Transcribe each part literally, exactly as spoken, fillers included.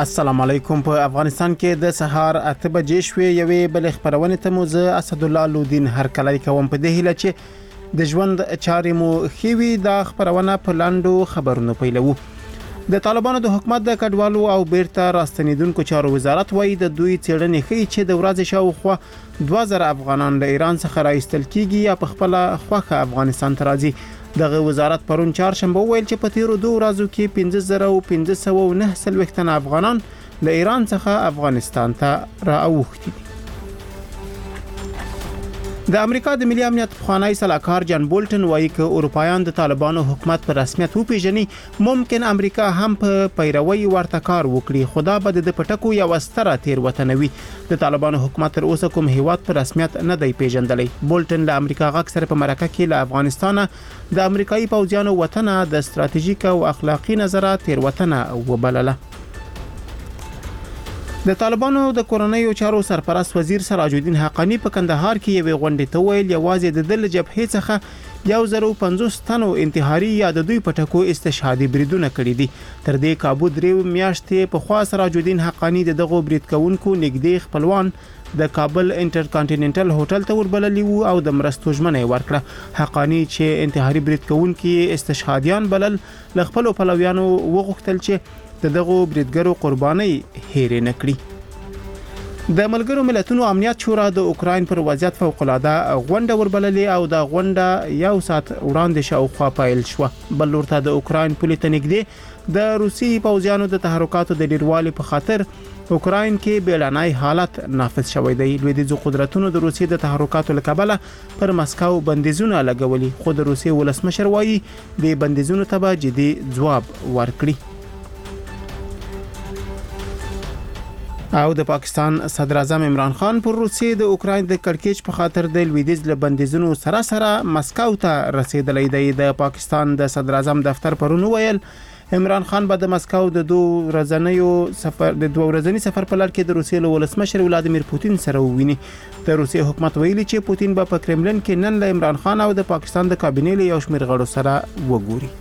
السلام علیکم. په افغانستان کې د سهار اته بجې شوې یوې بل خبرونه ته مو زه اسد الله لودین هر کله کوم په دې هیله چې د ژوند چارې مو خېوي د خبرونه په لاندو خبرونو پیلو. د طالبانو د حکومت د کډوالو او بیرته راستنیدونکو چارو وزارت وایي د دوی څېړنې ښیي چې د ورځې شاوخوا دوه زره افغانان له ایران څخه راایستل کیږي یا په خپل خوخه افغانستان ته راځي. دغه وزارت پرون چهارشنبه ویل چې په تیرو دوه ورځو کې پنځه زره پنځه سوه او نهه څلوېښت تنه افغانان له ایران څخه افغانستان ته راوښتي دي. د امریکا د ملي امنیت پخوانی سلاکار جان بولټن وایي چې اروپایان د طالبانو حکومت په رسمیت وپیژني ممکن امریکا هم په پیروي ورته کار وکړي، خو دا به د پټکو یو ستره تیروتنه وي. د طالبانو حکومت تر اوسه کوم هیواد په رسمیت نه دی پیژندلی. بولټن له امریکا غاک سره په مرکه کې له افغانستان د امریکایي پوځیانو وطن د ستراتیژیک او اخلاقی نظره تیروتنه وبلله. د طالبانو د کورنیو چارو سرپرست وزیر سراج الدین حقانی په کندهار کې یو غونډه ته ویل یوازې د دل جبهې څخه یو زره او پنځوس تنو انتحاري یا د دوی پټکو استشهادي بریدونه کړی دي. تر دې کابو درې میاشتې په خوا سراج الدین حقانی دغه برید کوونکو نږدې خپلوان د کابل انټرکانټیننټل هوټل ته وربللی وو او د مرستو ژمنه ورکړه. حقانی چې انتحاري برید کوونکي استشهادیان بلل ل خپل پلویانو وغوښتل چې دغه بریدګرو قرباني هېر نه کړي. د ملګرو ملتونو امنیت شورا د اوکراین پر وضعیت فوق العاده غونډه وربللې او د غونډه یو ساعت وړاندې شاوخوا پیل شو. بل ورته د اوکراین پولیټ نږدې د روسي پوځیانو د تحرکاتو د ډیروالي په خاطر اوکراین کې بیلانای حالت نافذ شوی دی. لویدیځو قدرتونو د روسي د تحرکاتو لکبله پر مسکو بندیزونه لګولي، خو د روسي ولسمشر وایي د بندیزونو ته به جدي ځواب ورکړي. او د پاکستان صدر اعظم عمران خان پر روسیې د اوکراین د کړکېچ په خاطر د لویدیځ له بندیزونو سره سره مسکو ته رسیدلی دی. د پاکستان د صدر اعظم دفتر پرون ویل عمران خان به د مسکو د دوه ورځنیو سفر د دوه ورځنی سفر په لړ کې د روسیې له ولسمشر ولادیمیر پوتین سره وویني. د روسیې حکومت ویلي چې پوتین به په کرملین کې نن له عمران خان او د پاکستان د کابینې له یو شمېر غړو سره وګوري.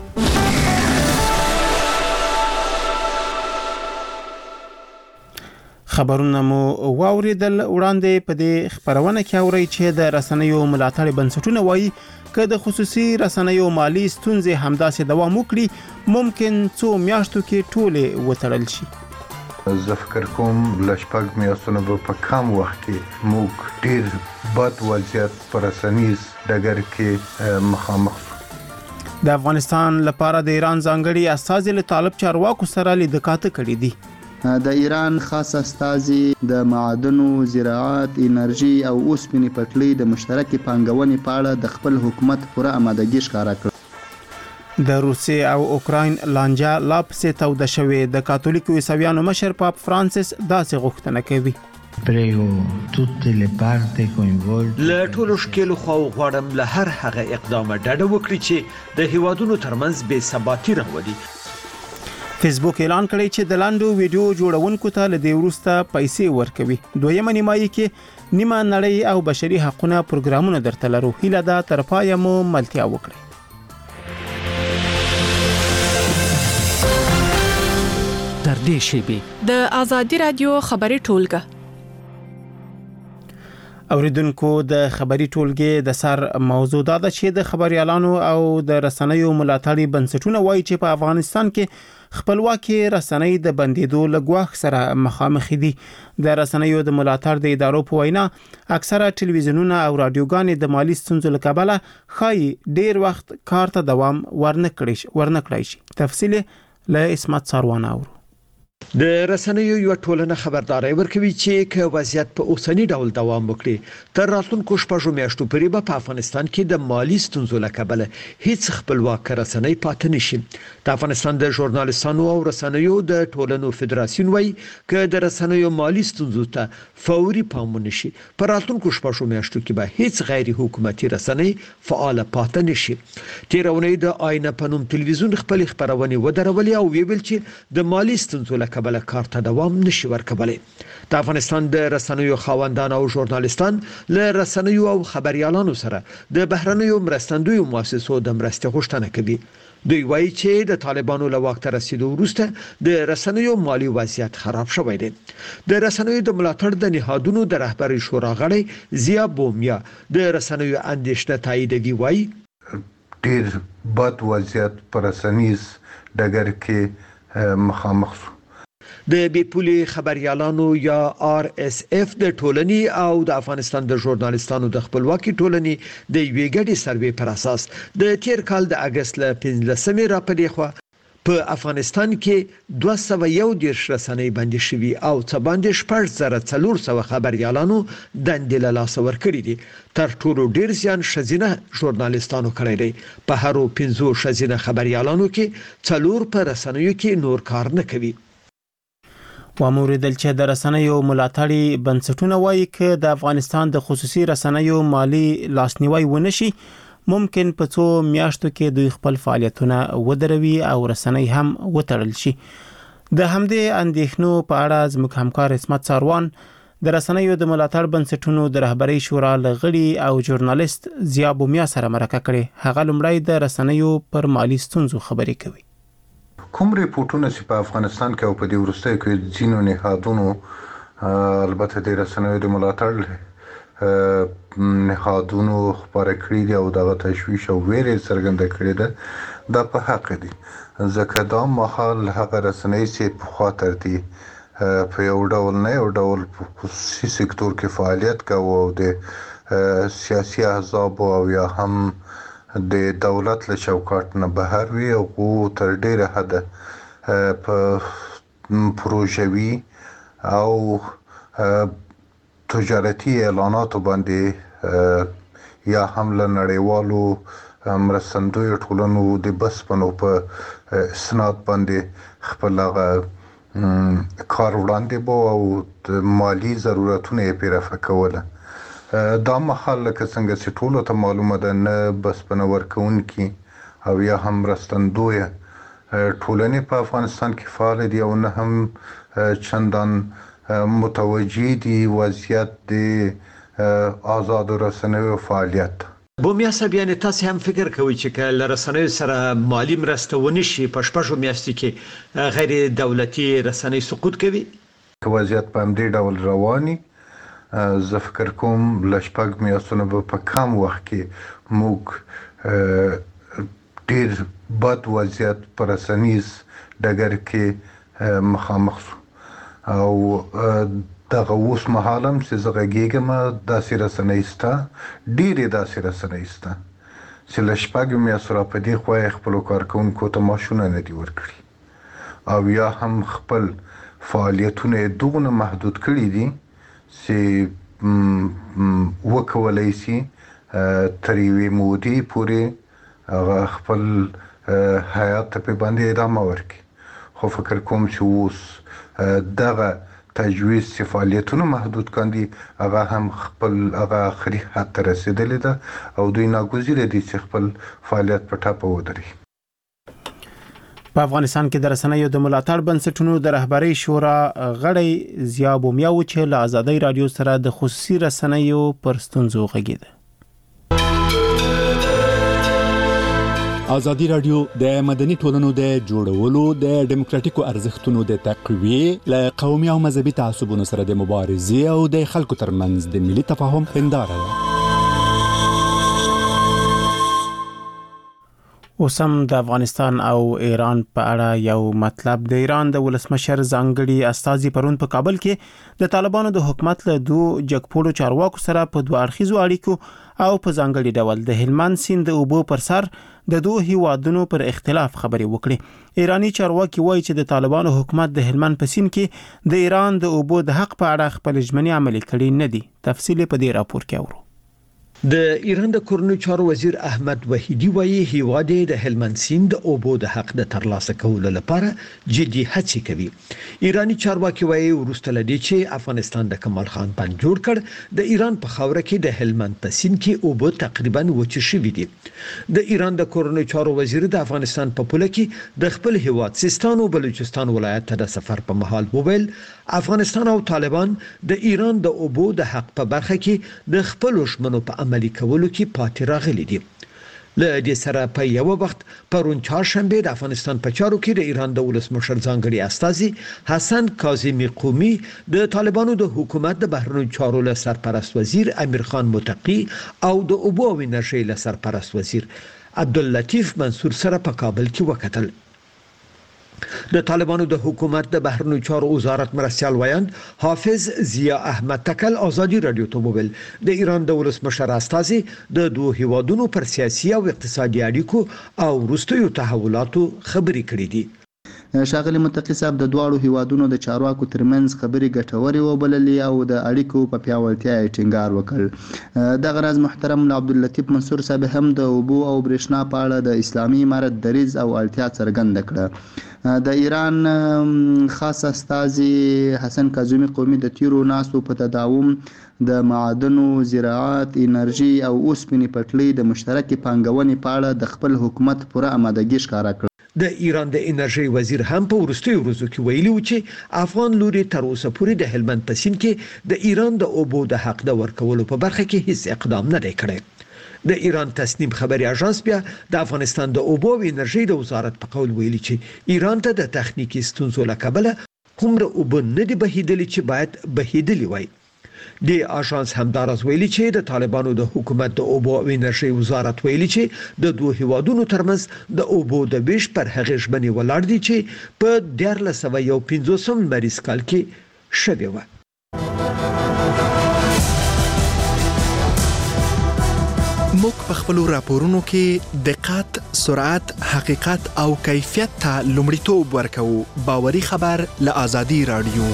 خبرونه مو واوریدل. وړاندې په دې خبرونه کې اوري چې د رسنیو ملاتړ بنسټونه وایي چې د خصوصي رسنیو مالی ستونزې همداسې دوام وکړي ممکن څو میاشتو کې ټوله وتړل شي. زه فکر کوم لشپږ میاشتونه په کم وخت کې موږ ډیر بد وضعیت پر رسنیز ډګر کې مخامخ. د افغانستان لپاره د ایران ځانګړي استازي له طالب چارواکو سره لیدکاته کړي دي. د ایران خاص استازي د معادنو، زراعت، انرژي او اوسپنې پټلۍ د مشترکې پانګونې په اړه د خپل حکومت پوره آمادګي ښکاره کړه. د روسیې او اوکراین لانجه لا پسې توده شوې. د کاتولیکو عیسویانو مشر پاپ فرانسیس داسې غوښتنه کوي. Prego tutte le parti coinvolte. له ټولو شکلو خو غواړم له هر هغه اقدامه ډډه وکړي چې د هیوادونو ترمنځ بې ثباتي راولي. فیسبوک اعلان کړی چې د لاندو ویډیو جوړونکو ته له دې وروسته پیسې ورکوي. دویمه نیمایي کې نیمه نړۍ او بشري حقوقو پروګرامونه درته لرو. هیله ده تر پایه مو ملتیا وکړئ. تر دې شیبې د آزادي رادیو خبري ټولګه اوریدونکو د خبري ټولګې د سر موضوع دا ده چې د خبريالانو او د رسنیو ملاتړي بنسټونه وایي چې په افغانستان کې خپلواکي رسنۍ د بندیدو لګواخ سره مخامخ دي. د رسنیو د ملاتړ د ادارو په وینا اکثره ټلویزیونونه او رادیوګانې د مالی ستونزو لکبله خای ډیر وخت کار ته دوام ورنکړي ورنکړي شي. تفصیل له اسمت ساروان اورو. د رسنیو یو ټولنه خبرداري ورکوي چې که وضعیت په اوسنی ډول دوام وکړي تر راتلونکو شپږو میاشتو پورې په افغانستان کې د مالی ستونزو لکبله هیڅ خپلواک رسنۍ پاتې نشي. د افغانستان د ژورنالیستانو او رسنیو د ټولنو فدراسیون وایي چې د رسنیو مالی ستونزو ته فوري پام ونشي په راتلونکو شپږو میاشتو کې به هیڅ غیر حکومتي رسنۍ فعال پاتې نشي. تیرونی د آینه پنوم تلویزیون خپل خبرونه ودرولې او ویل چې د مالی ستونزو کبله کار ته دوام نشي ورکولی. د افغانستان د رسنیو خاوندان او ژورنالیستان له رسنیو او خبريالانو سره د بهرنیو مرستندویو مؤسسو د مرستې غوښتنه کوي. دوی وایي چې د طالبانو له واک ته رسیدو وروسته د رسنیو مالی وضعیت خراب شوی دی. د رسنیو د ملاتړ د نهادونو د رهبري شورا غړی زیا بومیا د رسنیو اندېښنه تاییدوي. وایي ډیر بد وضعیت پر رسنیز ډګر کې مخامخ شو. د بیپولي خبريالانو یا آر اس اف د ټولنې او د افغانستان د ژورنالیستانو د خپلواکي ټولنې د یوې ګډې سروې پر اساس د تیر کال د اگست ل پنځلسمې راپدې خو په افغانستان کې دوه سوه یو دېرش رسنۍ بندي شوي او څه باندې شپږ زره څلور سوه خبريالانو دندې له لاسه ورکړي دي. تر ټولو ډیر زیان ښځینه ژورنالیستانو کړی دی. په هرو پنځو ښځینه خبريالانو کې څلور په رسنیو کې نور کار نه کوي. واموریدل چې د رسنیو ملاتړي بنسټونه وایي چې د افغانستان د خصوصي رسنیو مالی لاسنیوي ونشي ممکن په څو میاشتو کې دوی خپل فعالیتونه ودروي او رسنۍ هم وتړل شي. د همدې اندېښنو په اړه زموږ همکار اسمت ساروان د رسنیو د ملاتړ بنسټونو د رهبري شورا لغړي او ژورنالیست زیا بومیا سره مرکه کړې. هغه لومړی د رسنیو پر مالی ستونزو خبرې کوي. کوم ریپورتونه چې په افغانستان کې او په دې وروستیو کې ځینو نهادونو البته د رسنیو د ملاتړ نهادونو خبرې کړې دي او دغه تشویش او ویرې څرګنده کړې ده دا په حق دي ځکه دا مهال هغه رسنۍ چې په خاطر دي په یو ډول نه یو ډول په خصوصي سکتور کې فعالیت کوي او د سیاسي احزاب او یا هم د دولت له چوکاټ نه بهر وي او تر ډیره حد په پروژوي او تجارتي اعلاناتو باندې یا هم له نړیوالو مرستندویو ټولنو د بسپنو په اسناد باندې خپل هغه کار وړاندې بو او د مالی ضرورتونه یې پرې رفع کوله. دا مهال لکه څنګه چې ټولو ته معلومه ده نه بسپنه ورکوونکي او یا هم مرستندویه ټولنې په افغانستان کې فعال دي او نه هم چندان متوجه دي وضعیت د آزاد رسنیو فعالیت. بومیا صاحب یعنی تاسو هم فکر کوئ چې کله رسنیو سره مالی مرسته ونشي په شپږو میاشتو کې غیر دولتي رسنۍ سقوط کوي؟ که وضعیت په همدې ډول رواني زه فکر کوم لشپږ میاشتونه به په کم وخت کې موږ ډیر بد وضعیت پر رسنیز ډګر کې مخامخ شو او دغه اوس مهالم چې زه غږیږم داسې رسنۍ سته ډیرې داسې رسنۍ سته چې له شپږو میاشتو راپدې خوا یې خپلو کارکوونکو ته معاشونه نه دي ورکړي او یا هم خپل فعالیتونه یې دومره محدود کړي دي چې وکولای شي تر یوې مودې پورې هغه خپل حیات ته په باندې ادامه ورکړي. خو فکر کوم چې اوس دغه تجویز چې فعالیتونه محدود کاندي هغه هم خپل هغه آخري حد ته رسیدلی ده او دوی ناګزیره دي چې خپل فعالیت په ټاپه ودري. په افغانستان کې د رسنیو د ملاتړ بنسټونو د رهبري شورا غړی زیا بومیا و چې له آزادۍ رادیو سره د خصوصي رسنیو پر ستونزو غږیده. آزادی رادیو د مدني ټولنو د جوړولو د ډیموکراتیکو ارزښتونو د تقویې له قومي او مذهبي تعصبونو سره د مبارزې او د خلکو ترمنځ د ملي تفاهم هنداره ده. اوسم د افغانستان او ایران په اړه یو مطلب. د ایران د ولسمشر ځانګړي استازي پرون په کابل کې د طالبانو د حکومت له دوه جګپوړو چارواکو سره په دوه اړخیزو اړیکو او په ځانګړي ډول د هلمند سیند د اوبو پر سر د دوه هیوادونو پر اختلاف خبرې وکړي. ایرانی چارواکي وایي چې د طالبانو حکومت د هلمند په سیند کې د ایران د اوبو د حق په اړه خپل ژمنې عملي کړې نه دي. تفصیل په دې راپور کې اورو. د ایران د کورنیو چارو وزیر احمد وحیدی وایي هیواد د هلمند سیند او اوبو د حق د ترلاسه کولو لپاره جدي هڅې کوي. ایرانی چارواکي وایي ورسته لدی چې افغانستان د کمال خان بند جوړ کړ د ایران په خاوره کې د هلمند په سیند کې اوبو تقریبا وچ شوي دي. د ایران د کورنیو چارو وزیر د افغانستان په پوله کې د خپل هیواد سیستان او بلوچستان ولایت ته د سفر په مهال وویل افغانستان او طالبان د ایران د اوبو د حق په برخه کې د خپل شمنو په عملي کولو کې پاتې راغلي دي. له دې سره په یو وخت پرون چهارشنبه د افغانستان په چارو کې د ایران د ولسمشر ځانګړي استازي حسن کاظمی قومي د طالبانو د حکومت د بهرنیو چارو له سرپرست وزیر امیر خان متقی او د اوبو او انرژي له سرپرست وزیر عبداللطیف منصور سره په کابل کې وکتل. د طالبانو د حکومت د بهرنیو چارو وزارت مرستیال ویاند حافظ ضیا احمد تکل ازادي رادیو ته وویل د ایران د ولسمشر استازي د دوه هیوادونو پر سیاسي او اقتصادي اړیکو او وروستیو تحولاتو خبرې کړې دي. ښاغلي متقی صاحب د دواړو هیوادونو د چارواکو ترمنځ خبرې ګټورې وبللې او د اړیکو په پیاوړتیا یې ټینګار وکړ. دغه راز محترم عبداللطیف منصور صاحب هم د اوبو او برېښنا په اړه د اسلامي امارت دریځ او اړتیا څرګنده کړه. د ایران خاص استازي حسن کاظمی قومي د تیرو ناستو په تداوم د معادنو، زراعت، انرژي او اوسپنې پټلۍ د مشترکې پانګونې په اړه د خپل حکومت پوره آمادګي ښکاره کړه. د ایران د انرژي وزیر هم په وروستیو ورځو کې ویلي و چې افغان لوري تر اوسه پورې د هلمند په سیند کې د ایران د اوبو د حق د ورکولو په برخه کې هیڅ اقدام نه دی کړی. د ایران تصنیم خبري اژانس بیا د افغانستان د اوبو او انرژي د وزارت په قول ویلي چې ایران ته د تخنیکی ستونزو له کبله کومره اوبه نه دی بهیدلې چې باید بهیدلې وای. د اژانس همدارس ویلي چې د طالبانو د حکومت د اوبو او انرژي وزارت ویلي چې د دوه هیوادونو ترمنځ د اوبو د ویش پر هغه ژمنې ولاړ دي چې په دیارلس سوه یو پنځوسم مریض کال کې شوې و. موږ په خپل راپورونو کې دقت، سرعت، حقیقت او کیفیت ته لومړیتوب ورکوو. باوري خبر له آزادي رادیو.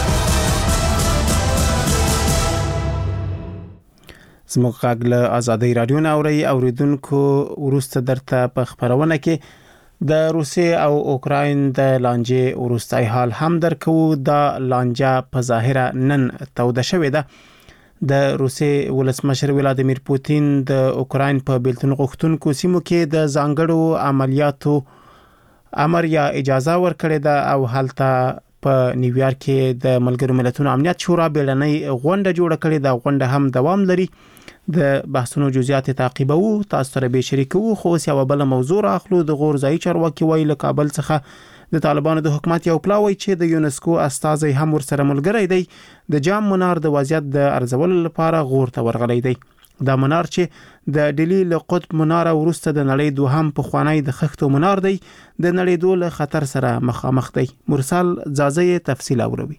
زموږ غږ له آزادي رادیو نه اوري اوریدونکو ورسته درته په خبرونه کې د روسیې او اوکراین د لانجې ورستای حال هم درکو. د لانجه په ظاهره نن توده شوې ده. د روسیې ولسمشر ولادیمیر پوتین د اوکراین په بیلتون غوښتونکو سیمو کې د ځانګړو عملیاتو امر یا اجازه ورکړې ده او هلته په نیویارک کې د ملګرو ملتونو امنیت شورا بیړنۍ غونډه جوړه کړې ده. غونډه هم دوام لري. د بحثونو جزئیات تعقیبو تاسو سره به شریکو. خو اوس یو بل موضوع اخلو. د غورځای چارواکي وایي له کابل څخه د طالبانو د حکومت یو پلاوی چې د یونسکو استازي هم ورسره ملګری دی د جام منار د وضعیت د ارزولو لپاره غور ته ورغلی دی. دا منار چې د ډیلی له قطب منار ورسته د نړۍ دوهم پخوانی د خښتو منار دی د نړۍ دوله خطر سره مخامخ دی. مرسل زازه تفصیل اوروي.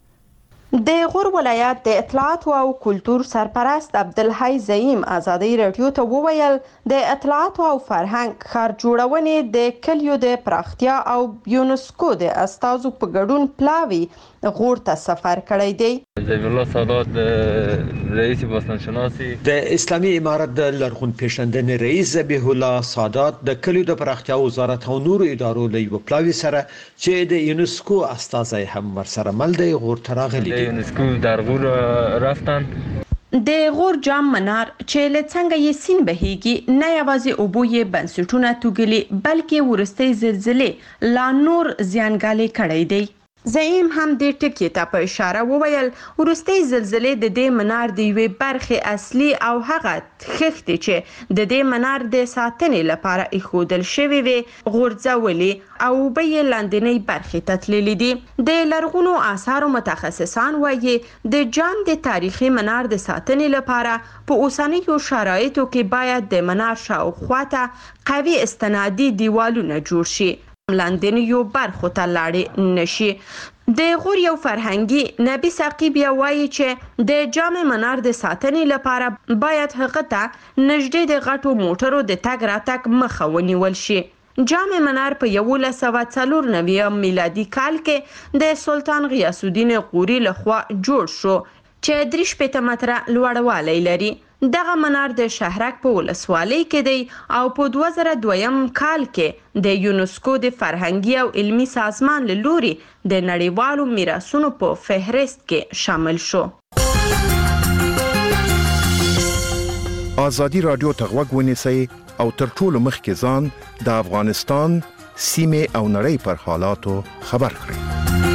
د غور ولایت د اطلاعات او کلتور سرپرست عبدالحی زعیم آزادی رادیو ته وویل د اطلاعات او فرهنګ ښار جوړونې د کلیو د پراختیا او یونسکو د استازو په ګډون پلاوی غور ته سفر کړی دی. زیب الله سادات رئیس باستانشناسی د اسلامي امارت د لرغون پیژندنې رئیس زبیح الله سادات د کلیو د پراختیا وزارت او نورو ادارو له یو پلاوی سره چې د یونسکو استازي هم ورسره مل دی غور ته راغلي. یونسکو در غور رفتن. د غور جام منار چې له څنګه یې سین بهیږي نه یوازې اوبو یې بنسټونه توګلي بلکې ورستۍ زلزلې لا نور زیانګالي کړی دی. زعیم هم د ټکی ته په اشاره وویل ورستۍ زلزلې د دې منار د یوې برخې اصلي او هغه خښتې چې د دې منار د ساتنې لپاره ایښودل شوې وي غورځولې او به یې لاندنۍ برخې ته تللي دي. د لرغونو آثارو متخصصان وایي د جام د تاریخي منار د ساتنې لپاره په اوسنیو شرایطو کې باید د منار شاوخوا ته قوي استنادي دیوالونه جوړ شي لاندنی یو برخو ته لاړې نشي. د غور یو فرهنګي نبی ساقی بیا وایي چې د جام منار د ساتنې لپاره باید هغه ته نږدې د غټو موټرو د تګ راتګ مخه ونیول شي. جام منار په یولس سوه څلور نوي میلادي کال کې د سلطان غیاث الدین غوري لخوا جوړ شو چې درې شپېته متره لوړوالی لري. دغه منار د شهرک په ولسوالۍ کې دی او په دوه زره دویم کال کې د یونسکو د فرهنګي او علمي سازمان له لوري د نړیوالو میراثونو په فهرست کې شامل شو. آزادی رادیو ته غوږ ونیسئ او تر ټولو مخکې ځان د افغانستان سیمې او نړۍ پر حالاتو خبر کړئ.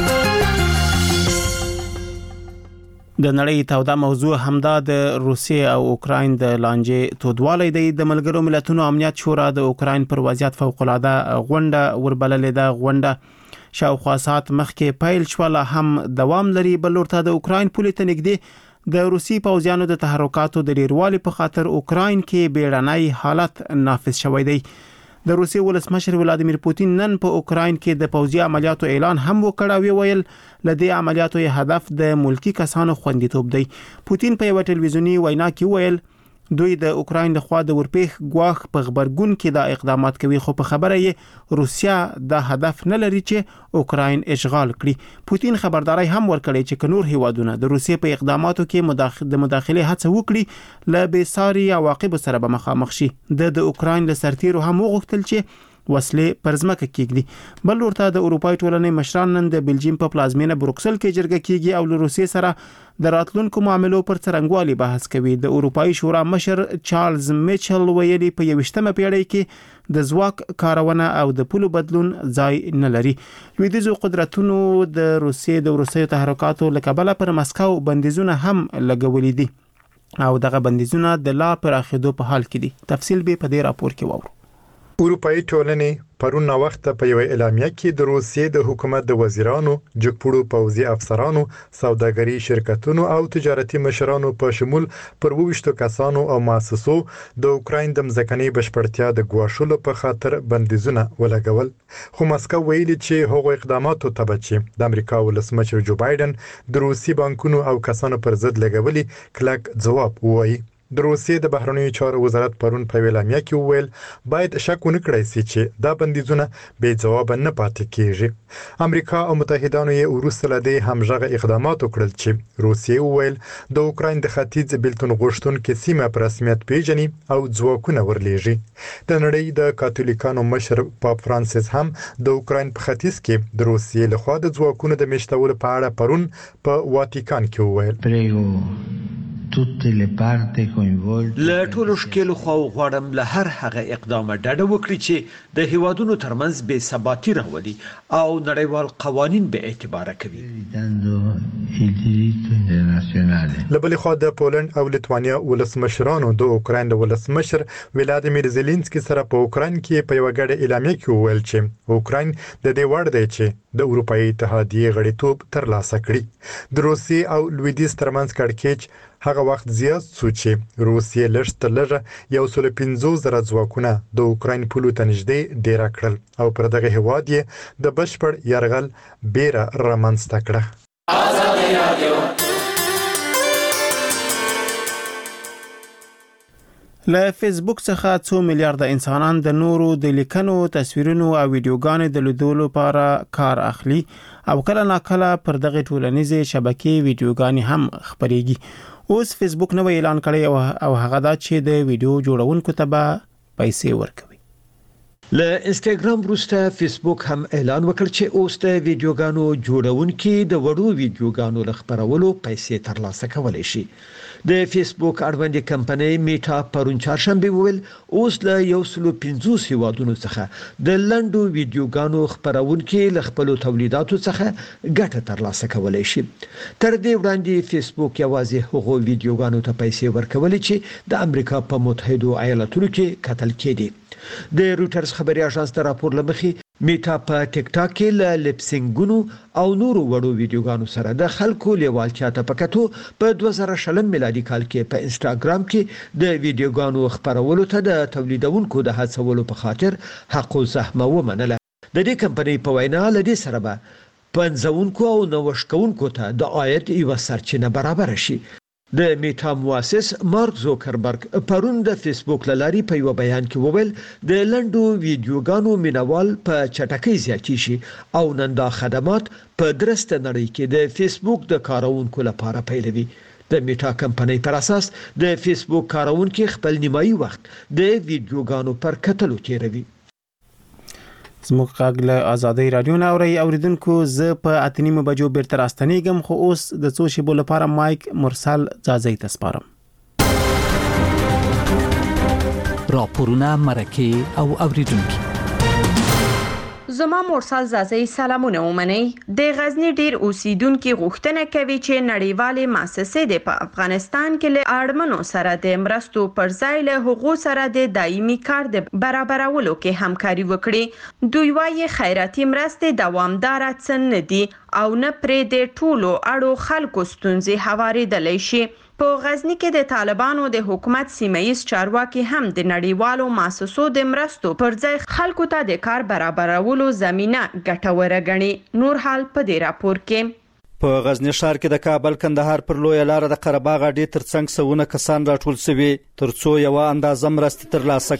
د نړۍ توده موضوع همدا د روسیې او اوکراین د لانجې تودوالی دی. د ملګرو ملتونو امنیت شورا د اوکراین پر وضعیت فوق العاده غونډه وربللې ده. غونډه شاوخوا ساعت مخکې پیل شوه، هم دوام لري. بل ورته د اوکراین پولې ته نږدې د روسي پوځیانو د تحرکاتو د ډیروالی په خاطر اوکراین کې بیړنی حالت نافذ شوی دی. د روسیې ولسمشر ولادیمیر پوتین نن په اوکراین کې د پوځي عملیاتو اعلان هم وکړ او ویل لدې عملیاتو هدف د ملکی کسانو خوندیتوب دی. پوتین په یو ټلویزیونی وینا کې ویل دوی د اوکراین لخوا د ورپېخ ګواښ په خبرګون کې دا اقدامات کوي، خو په خبره یې روسیا د هدف نه لري چې اوکراین اشغال کړي. پوتین خبرداري هم ورکړي چې نور هیوادونه د روسیې په اقداماتو کې مداخله د مداخله هڅه وکړي ل بېساري عواقب سره به مخامخ شي. د د اوکراین له سرتیرو هم وغوښتل چې وسلې پر ځمکه کېږدي. بل ورته د اروپای ټولنې مشران نن د بلجیم په پلازمینه بروکسل کې جرګه کیږي او له روسیې سره د راتلونکو معاملو پر څرنګوالي بحث کوي. د اروپای شورا مشر چارلز میچل ویلي په یویشتمه پیړۍ کې د ځواک کارونه او د پولو بدلون ځای نه لري. لویدیځو قدرتونو د روسیې د روسي تحرکاتو لکبله پر مسکو بندیزونه هم لګولې دي او دغه بندیزونه د لا پراخېدو په حال کې دي. تفصیل به په دې راپور کې وورو. اروپאי ټولنې پرون وخت په یو اعلامیه کې د روسیې د حکومت د وزیرانو، جګپوړو پوځي افسرانو، سوداګري شرکتونو او تجارتي مشرانو په شمول پر وښتو کسانو او مؤسسو د اوکراین د مځکنۍ بشپړتیا د ګواښلو په خاطر بندیزونه ولګول. خو مسکو ویلي چې هغو اقداماتو ته به چې د امریکا ولسمشر جو بایدن د روسي بانکونو او کسانو پر ضد لګولي کلک ځواب ووایي. د روسیې د بهرنیو چارو وزارت پرون په اعلامیه کې وویل باید شک ونه کړی سي چې دا بندیزونه بې ځواب نه پاتې کیږي. امریکا او متحدانو یې وروسته له دې همغه اقدامات وکړل چې روسیې وویل د اوکراین د ختیځ بیلتون غوښتونکو سیمه په رسمیت پیژني او ځواکونه ورلیږي. د نړۍ د کاتولیکانو مشر پاپ فرانسیس هم د اوکراین په ختیځ کې د روسیې لخوا د ځواکونو د میشتولو په اړه پرون په واتیکان کې وویل له ټولو شکلو خو غواړم له هر هغه اقدامه ډډه وکړي چې د هیوادونو ترمنځ بې ثباتي راولي او نړیوال قوانین به اعتبار کوي. له بلې خوا د پولند او لیتوانیا ولسمشرانو د اوکراین د ولسمشر ولادیمیر زيلنسکي سره په اوکراین کې په یو غړ اعلامیه کې وویل چې اوکراین د دې وړ دی چې د اروپאי اتحادیې غړیتوب ترلاسه کړي. د روسیې او لویدیځ ترمنځ کړکېچ هغه وخت زیات سو چې روسیې لږ تر لږه یو سل پنځوس زره ځواکونه د اوکراین پولو ته نږدې ډېر کړل او پر دغه هیواد یې د بشپړ یرغل بیره رامنځته کړه. آزادي رادیو له فیسبوک څخه څو میلیارډ انسانان د نورو د لیکنو، تصویرونو او ویډیوګانو د لیدلو لپاره کار اخلي او کله ناکله پر دغه ټولنیزې شبکې ویډیوګانې هم خپريږي. اوس فیسبوک نو اعلان کړی او هغه دا چې د ویډیو جوړونکو ته به پیسې ورکوي. له انستګرام وروسته فیسبوک هم اعلان وکړ چې اوس د ویډیوګانو جوړونکي د وړو ویډیوګانو لخبرولو پیسې ترلاسه کولی شي. د فیسبوک اړوندې کمپنۍ میټا پرون چهارشنبه ویل اوس له یو سل پنځوس هیوادونو څخه د لنډو ویډیوګانو خبرونکي لخپلو تولیداتو څخه ګټه ترلاسه کولی شي. تر دې وړاندې فیسبوک یوازې هغو ویډیوګانو ته پیسې ورکولې چې د امریکا په متحده ایالاتونو کې کتل کېدي. د روټرز خبري اژانس د راپور لمخې میټا په ټیک ټاک کې له لپسینګونو او نورو وړو ویډیوګانو سره د خلکو لیوالتیا ته پکاتو په دوه زره شلم میلادي کال کې په انستګرام کې د ویډیوګانو خبرولو ته د تولیدونکو د هڅولو په خاطر حق او زحمه ومنله. د دې کمپنۍ په وینا لدې سره به پنځونکو او نوښتونکو ته د عاید یو سرچینه برابر شي. د میټا مؤسس مارک زوکربرګ پرون د فیسبوک لاري په یو بیان کې وویل د لنډو ویډیوګانو مینوال په چټکۍ زیاتی شي او نن دا خدمات په درسته نړۍ کې د فیسبوک د کارونکو لپاره پیلوي. د میټا کمپنۍ پر اساس د فیسبوک کارونکو خپل نیمایي وخت د ویډیوګانو پر کتلو تیروي. زموږ غږ له آزادۍ رادیو نه اوري اوریدونکو زه په اتنیمه بجو بیرته راستنیږم خو اوس د څو شیبو لپاره مایک مرسل ځاځي تسپارم. راپورونه مرکه او اوریدونکو زما مرسل زازی سلامونه ومني. د غزنی ډیر اوسیدونکو غوښتنه کوي چې نړیوالې مؤسسې د په افغانستان کې له اړمنو سره د مرستو پر ځای له حقوقو سره د دایمي کار د برابرولو کې همکاري وکړي. دوی وايي خیراتي مرستې دوامدار څن نه دي او نه پرې د ټولو اړو خلکو ستونزې هواریدلی شي. په غزنی کې د طالبانو د حکومت سیمه‌ایز چارواکي هم د نړیوالو مؤسسو د مرستو پر ځای خلکو ته د کار برابرولو زمينه ګټوره ګڼي. نور حال په دې راپور کې. په غزنی ښار کې د کابل کندهار پر لوی لار د قره باغ اډې ترڅنګ سونه کسان راټول شوي ترڅو یو اندازه مرستې ترلاسه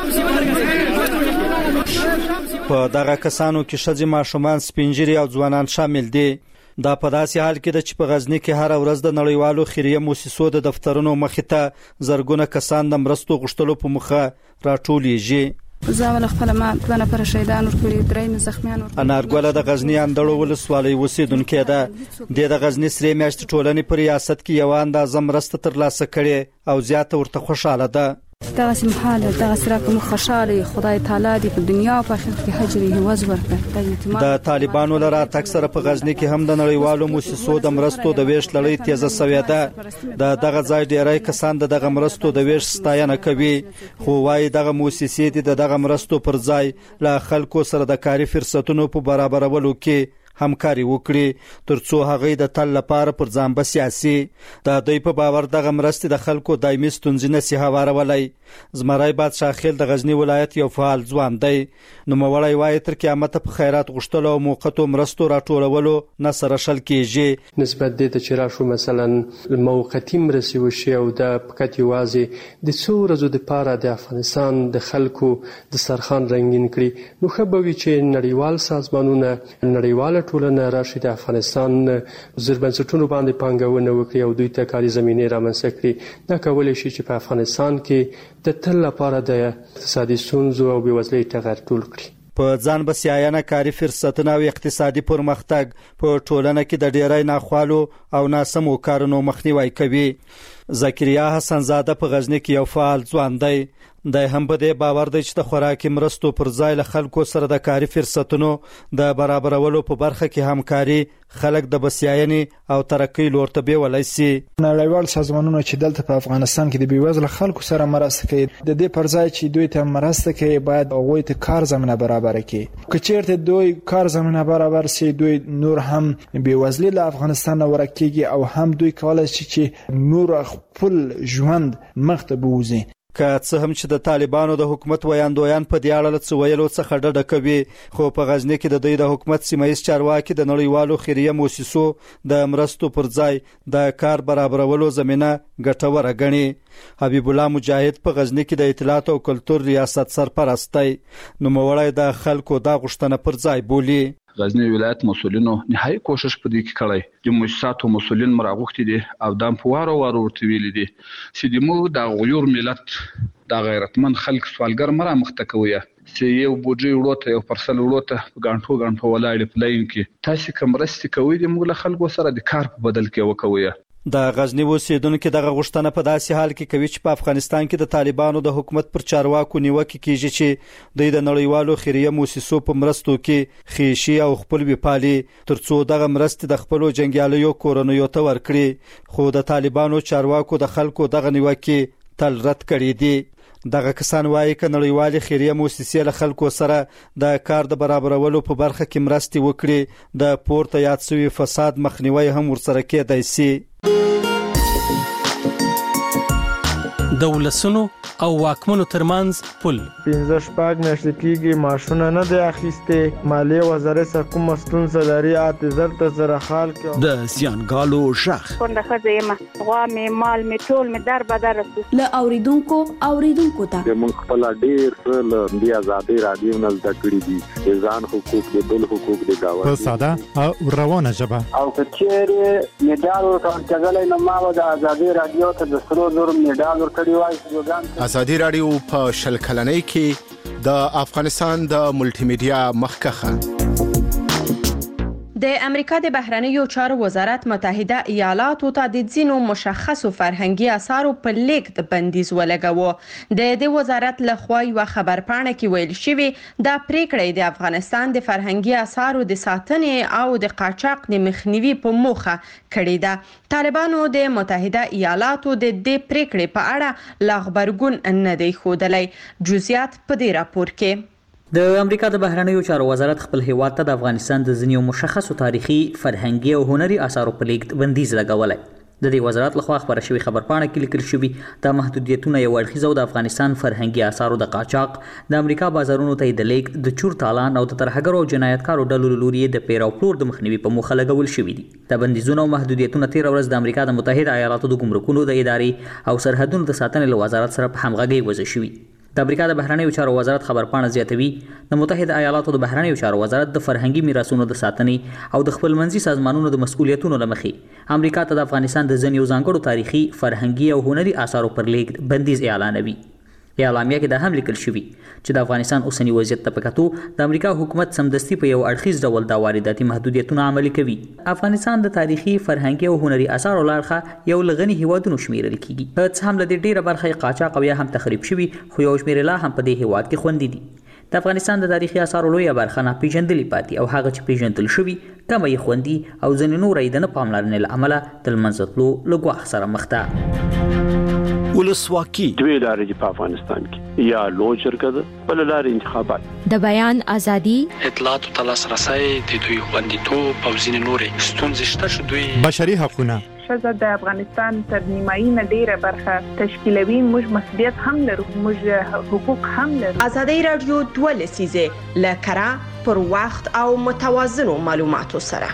کړي. په دغه کسانو کې ښځې، ماشومان، سپینجیري او ځوانان شامل دي. دا په داسې حال کې د چې په غزنی کې هر ورځ د نړیوالو خیریه مؤسسو د دفترونو مخې ته زرګونه کسان د مرستو غوښتلو په مخه راټولیږي. زاول خپل ما دوه نفر شهیدان ورکړي، درې زخمیان ورکړي. انارګل د غزنی اندړو ولسوالۍ اوسیدونکې ده. د غزنی سرې میاشتې ټولنې په ریاست کې یو اندازه مرسته ترلاسه کړي او زیاته ورته خوشاله ده. دغه سمحاله دغه سره کوم خوشاله خدای تعالی دی په دنیا او په آخرت کې حجري هوز ورکړي. د طالبانو لره تک سره په غزنی کې هم د نړیوالو مؤسسو د مرستو د ویش لړۍ تیزه سوي ده. د دغه ځای ډیری کسان د دغه مرستو د ویش ستاینه کوي خو وايي دغه مؤسسې د دغه مرستو پر ځای له خلکو سره د کاري فرصتونو په برابرولو کې همکاري وکړي ترڅو هغه د تل لپاره پر ځان بسیاسي. د دوی په باور دغه مرستې د خلکو دایمي ستونزې نشي هوارولای. زمرای بادشاه خیل د غزنی ولایت یو فعال ځوان دی. نو مولای وایي تر قیامت په خیرات غوښتلو او موقتو مرستو راټولولو نه سره شل کیږي. نسبت دې ته چې راشو مثلا موقتی مرستې وشي او د فقط یوازې د څو ورځو لپاره د افغانستان د خلکو د سرخان رنگین کړي نو خبروي چې نړیوال سازمانونه نړیوال ټولنه راشي د افغانستان زربنسټونو باندې پانګونه وکړي او دوی ته کاري زمينه رامنځته کړي. دا کولای شي چې په افغانستان کې د تل لپاره د اقتصادي ستونزو او بېوزلۍ ټغر ټول کړي. په ځان بسیاینه کاري فرصتونه او اقتصادي پرمختګ په ټولنه کې د ډیری ناخوالو او ناسمو کارونو مخنیوي کوي. زکریا حسن زاده په غزنی کې یو فعال ځوان دی. د هم په دې باور دی چې د خوراکي مرستو پر ځای له خلکو سره د کاري فرصتونو د برابرولو په برخه کې همکاري خلک د بسیاینې او ترقۍ لور ته بیولای شي. نړیوال سازمانونه چې دلته په افغانستان کې د بیوزله خلکو سره مرسته کوي د دې پر ځای چې دوی ته مرسته کوي باید هغوی ته کار زمینه برابر کړي. که چیرته دوی کار زمینه برابر شي دوی نور هم بیوزلي له افغانستان نه ورکیږي او هم دوی کولای شي چې نور خپل ژوند مخ ته بوزي. که څه هم چې د طالبانو د حکومت ویاندویان په دې اړه څه ویلو څخه ډډه کوي خو په غزنی کې د دوی د حکومت سیمه‌ایز چارواکي د نړیوالو خیریه مؤسسو د مرستو پر ځای د کار برابرولو زمينه ګټوره ګڼي. حبیب الله مجاهد په غزنی کې د اطلاعات او کلتور ریاست سرپرست دی. نو موړی د خلکو د غوښتنه پر ځای بولی. غزنی ولایت مسولینو نهایي کوشش په دې کې کړی. د مؤسساتو مسولین مراغوختي دي او د پوارو وارو ورته ویل دي چې د مو د غیور ملت د غیرتمن خلک سوالګر مرا مختکوي چې یو بوجي وروته یو پرسل وروته غانټو غانټو ولاړ پلاین کې تاسو کوم رستي کوي د موږ خلکو سره د کار په بدل کې وکوي. د غزنی اوسیدونکو دغه غوښتنه په داسې حال کې کوي چې په افغانستان کې د طالبانو د حکومت پر چارواکو نیوکه کیږي چې د نړیوالو خیریه مؤسسو په مرستو کې خیشي او خپل وپالي ترڅو دغه مرستې د خپل جنگیالیو کورونیو ته ورکړي. خو د طالبانو چارواکو د خلکو دغه نیوکه تل رد کړې دي. دغه کسان وایي ک نړیوال خیریه مؤسسې له خلکو سره د کار د برابرولو په برخه کې مرستې وکړي د پورته یاد شوی فساد مخنیوي هم ورسره کېدای شي. د ولسونو او واکمنو ترمنځ پل. پنځه شپږ میاشتې کېږي معاشونه نه دی اخیستې. مالیې وزارت سره کومه ستونزه لري اته زر ته زره خال کې د زیانګالو شخ څنګه ښځه یم غوا مې مال مې ټول مې در بدر له اوریدونکو اوریدونکو ته موږ خپل ډیر څه له دې آزادۍ رادیو نه زده کړي دي ځان حقوق د بل حقوق د گاونډي په ساده او روانه ژبه او کچېره میډال ورکړل نو ما د آزادۍ رادیو ته د سرو زر میډال ورکړی وای. آزادۍ رادیو په شل کلنۍ کې د افغانستان د ملټي میډیا مخکخه. د امریکا د بهرنیو چارو وزارت متحده ایالاتو ته د ځینو مشخصو فرهنګي اثارو په لیږد بندیز ولګاوه. د دې وزارت لخوا یو خبرپاڼه کې ویل شوی دا پریکړه د افغانستان د فرهنګي اثارو د ساتنې او د قاچاق د مخنیوي په موخه کړې ده. طالبانو د متحده ایالاتو د دې پریکړې په اړه لا خبرګون نه دی ښودلی. جزئیات په دې راپور کې. د امریکا د بهرنیو چارو وزارت خپل هیواد ته د افغانستان د ځینو مشخصو تاریخي، فرهنګي او هنري اثارو په لیږد بندیز لګولی. د دې وزارت لخوا خبره شوې خبرپاڼه کې لیکل شوي دا محدودیتونه یو اړخیز او د افغانستان فرهنګي اثارو د قاچاق، د امریکا بازارونو ته د لیږد، د چور تالان او د ترهګرو او جنایتکارو ډلو له لوري د پیر او پلور د مخنیوي په موخه لګول شوي دي. دا بندیزونه او محدودیتونه تېره ورځ د امریکا د متحده ایالاتو د ګمرکونو د ادارې او سرحدونو د ساتنې له وزارت سره په همغږۍ وضع شوي. د امریکا د بهرنیو چارو وزارت خبرپاڼه زیاتوي د متحده ایالاتو د بهرنیو چارو وزارت د فرهنګي میراثونو د ساتنې او د خپلمنځي سازمانونو د مسؤلیتونو له مخې امریکا ته د افغانستان د ځینو ځانګړو تاریخي، فرهنګي او هنري اثارو پر لیږد بندیز اعلانوي. اعلامیه کې دا هم لیکل شوي چې د افغانستان اوسنی وضعیت ته په کتو د امریکا حکومت سمدستي په یو اړخیز ډول دا وارداتي محدودیتونه عملي کوي. افغانستان د تاریخي، فرهنګي او هنري اثارو له اړخه یو له غني هیوادونو شمیرل کیږي. څه هم له دې ډیره برخه قاچاق او یا هم تخریب شوي، خو یو شمېر لا هم په دې هیواد کې خوندي دي. د افغانستان د تاریخي اثارو لویه برخه ناپېژندلې پاتې او هغه چې پیژندل شوي کمه یې خوندي او ځینې نور یې د نه پاملرنې له امله د له منځه تلو له ګواښ سره مخ ده. ولسواکي دوی لارې دي په افغانستان کې، یا لوی جرګه ده، بل لارې انتخابات. د بیان ازادي، اطلاعاتو ته لاسرسی، د دوی خوندیتوب او ځینې نورې ستونزې شته چې دوی بشري حقونه ښځه د افغانستان تر نیمایي نه ډیره برخه تشکیلوي. موږ مسؤلیت هم لرو، موږ حقوق هم لرو. ازادي رادیو دوه لسیزه له کره پر وخت او متوازنو معلوماتو سره.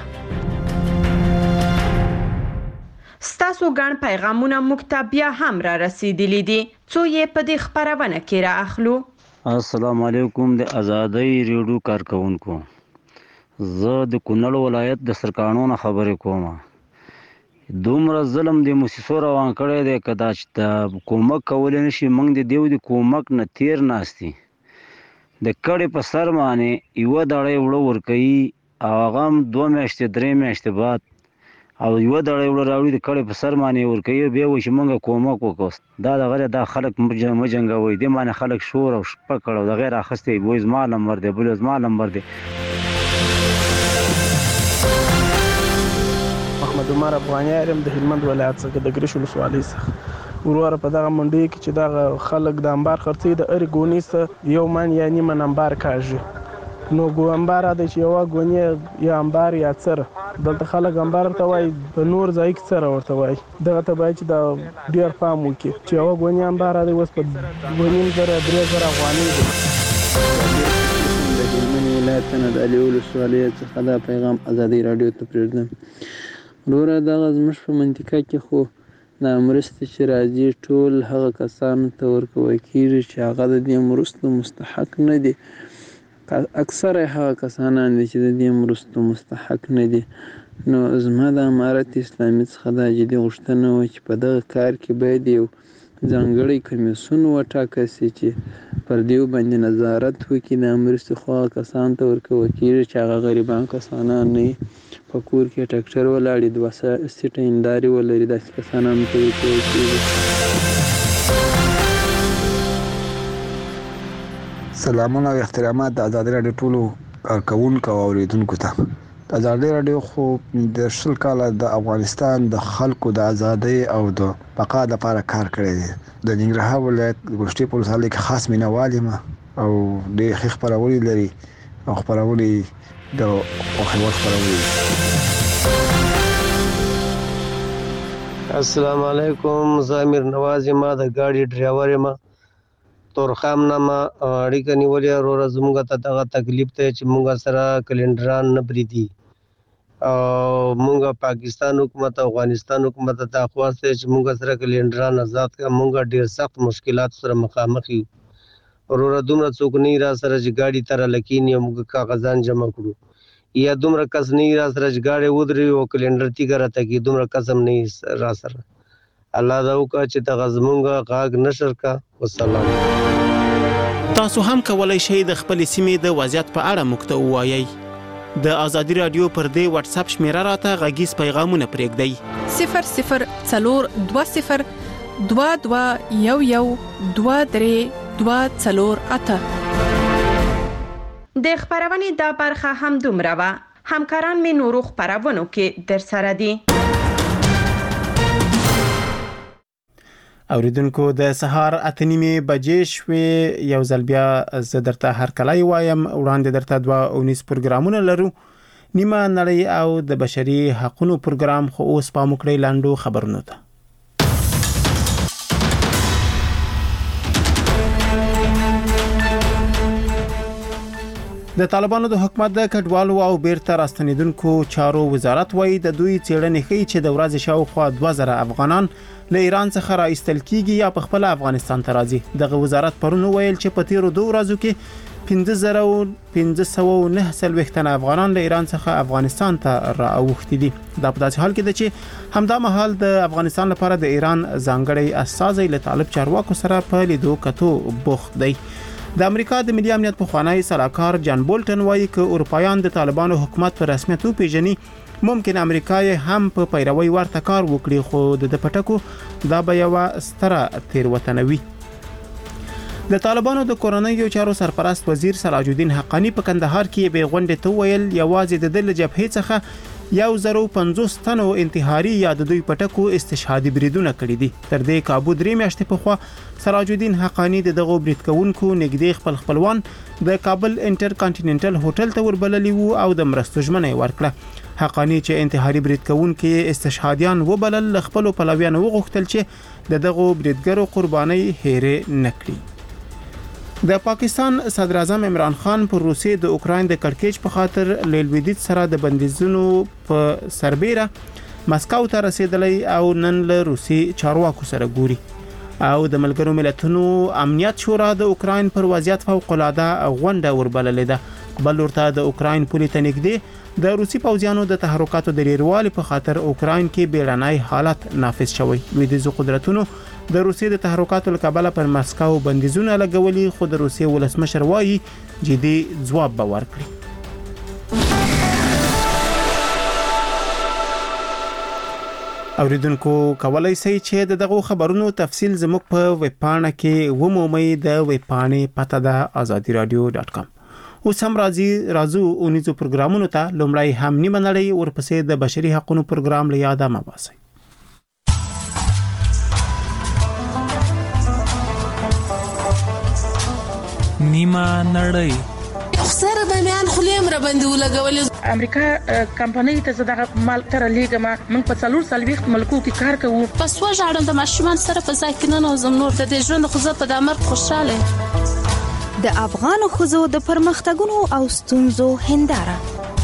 ستاسو ګڼ پیغامونه موږ ته بیا هم را رسیدلی دي، څو یې په دې خپرونه کې را اخلو. السلام علیکم د ازادۍ ریډیو کارکونکو، زه د کونړ ولایت د سرکانو نه خبرې کوم. دومره ظلم د موسسو روان کړی دی که دا چې د کومک کولی نشي، موږ د دیو د کومک نه تیر ناستي. د کړې په سر باندې یوه دړۍ وړه ورکوي او هغه هم دوه میاشتې درې میاشتې بعد او یوه دړۍ وړه راوړي د کړې په سر باندې ورکوي، بیا وایي چې موږ کومک وکړو. دا دغه دا خلک مه جنګوئ، دې باندې خلک شور او شپه کړ او د غیر اخیستی وایي زما نمبر دی، بل زما نمبر دی. محمد عمر افغاني یم د هلمند ولایت څخه د ګریش ولسوالۍ څخه. وروره په دغه منډۍ کې چې دغه خلک د انبار خرڅوي د هرې ګونۍ څخه یو من یا نیمه انبار کاږي. نو انبار دی چې یوه ګونۍ یا انبار یا څره، دلته خلک انبار ورته وایي، په نور ځای کې څره ورته وایي. دغه ته باید چې دا ډېر پام وکړي چې یوه ګونۍ انبار دی اوس په دوه نیم زره درې زره افغانۍ دی. د هلمند ولایت نه د علي ولسوالۍ څخه دا پیغام ازادۍ راډیو ته پرېږدم. وروره دغه زموږ په منطقه کې خو دا مرستې چې راځي ټول هغه کسانو ته ورکول کېږي چې هغه د دې مرستو مستحق نه دي. اکثره هغه کسانان دي چې د دې مرستو مستحق نه دي. نو زما د امارت اسلامي څخه دا جدي غوښتنه وه چې په دغه کار کې باید یو ځانګړی کمیسیون وټاکل سي چې پر دیو باندې نظارت وکړي. دا مرستې خو هغه کسانو ته ورکول کېږي چې هغه غریبان کسانان نه وي، په کور کې ټکټر ولاړې دوه سیټه هندارې ولري، داسې کسانانو ته ورکول کېږي. سلامونه او احترامات د ازادۍ راډیو ټولو کارکوونکو او اورېدونکو ته. د ازادۍ راډیو خو د شل کاله د افغانستان د خلکو د ازادۍ او د بقا لپاره کار کړی دی. د ننګرهار ولایت ګوشتې په ولسوالۍ کې خاص مینوال یم او ډېرې ښې خپرونې لري او خپرونې د خوښیوړ خپرونې دي. السلام علیکم، زه امیر نواز یم، د ګاډي ډرایور یم، تورخم نامه. اړیکه نیولې وروره زموږ ته دغه تکلیف دی چې موږ سره کلندران نه بریدي او موږ پاکستان حکومت او افغانستان حکومت ته خواست دی چې موږ سره کلندران آزاد کړه. موږ ډیر سخت مشکلات سره مخامخ یو وروره. دومره څوک نه را سره چې ګاډي ته رالکینی او موږ کاغذان جمع کړو، یا دومره کس نه را سره چې ګاډي ودرې او کلندر تیګه راته کې دومره قسم نه را سره. الله دا وکړه چې دغه زمونږ غاږ نشر کا. والسلام. تاسو هم کولای شئ د خپل سیمې د وضعیت په اړه موږ ته ووایئ. د ازادي رادیو پر دې واتس اپ شمیره راته غږیز پیغامونه پرېږدئ. صفر صفر څلور دوه صفر دوه دوه یو یو دوه درې دوه څلور اته. د خبرونې دا برخه هم دومره وه. همکاران مې نورو خبرونو کې در سره دي. اوریدونکو د سهار اته نیمې بجې شوې، یو ځل بیا زه درته هرکلی وایم. وړاندې درته دوه اونیز پروګرامونه لرو، نیمه نړۍ او د بشري حقوقو پروګرام. خو اوس پام وکړئ لاندو خبرونو ته. د طالبانو د حکومت د کډوالو او بیرته راستنیدونکو چارو وزارت وایي د دوی څېړنې ښیي چې د ورځې شاوخوا دوه زره افغانان له ایران څخه را ایستل کیږي یا په خپل افغانستان ته راځي. دغه وزارت پرون ویل چې په تیرو دوه ورځو کې پنځه زره پنځه سوه او نهه څلوېښت تنه افغانان له ایران څخه افغانستان ته را اوښتي دي. دا په داسې حال کې ده چې همدا مهال د افغانستان لپاره د ایران ځانګړی استازی له طالب چارواکو سره په لیدو کتو بوخت دی. د امریکا د ملي امنیت پخوانی سلاکار جان بولټن وایي چې اروپایان د طالبانو حکومت په رسمیت وپیژني، ممکن امریکا یې هم په پیروي ورته کار وکړي، خو د پټکو دا به یو ستره تیروتنه وي. د طالبانو د کورنیو چارو سرپرست وزیر سراج الدین حقانی په کندهار کې به غونډه ته ویل یوازې د دل جبهې څخه یو زرو پنځوس تنو انتحاري یا د دوی پټکو استشهادي بریدونه کړي دي. تر دې کابو درې میاشتې پخوا سراج الدین حقانی د دغو برید کوونکو نږدې خپل خپلوان د کابل انټر کانټیننټل هوټل ته وربللي وو او د مرستو ژمنه یې ورکړه. حقانی چې انتحاري برید کوونکي استشهادیان وبلل، له خپلو پلویانو وغوښتل چې د دغو بریدګرو قربانۍ هېرې نه کړي. د پاکستان صدر اعظم عمران خان پر روسیې د اوکراین د کړکېچ په خاطر له لویدیځ سره د بندیزونو په سربیره مسکو ته رسیدلی او نن له روسي چارواکو سره ګوري. او د ملګرو ملتونو امنیت شورا د اوکراین پر وضعیت فوق العاده غونډه وربللې ده. بل ورته د اوکراین پولې ته نږدې د روسي پوځیانو د تحرکاتو د ډیروالي په خاطر اوکراین کې بیړنی حالت نافذ شوی. لویدیځو قدرتونو د روسیې د تحرکاتو له کبله پر مسکو بندیزونه لګولي، خو د روسیې ولسمشر وایي جدي ځواب به ورکړي. اوریدونکو کولای شئ چې دغه خبرونو تفصیل زموږ په ویب پاڼه کې ومومئ. د ویب پاڼې پته ده آزادي رادیو ډاټ کام. اوس هم راځي راځو اونیزو پروګرامونو ته. لومړی هم نیمه نړۍ، ورپسې د بشري حقوقو پروګرام له یاده مه باسئ. نیمه نړۍ. سره به میان خلیم را باندې ولګولې. امریکا کمپنۍ ته زداغه مال تر لیګه ما من په څلور سالويخت ملکو کې کار کوم. پس وژاړم د ماشومان سره په ځای کې نه نوزم نور د دې ژوند خو زه په دامر خوشاله. د افغان خزو د پرمختګونو او ستونزو هنداره.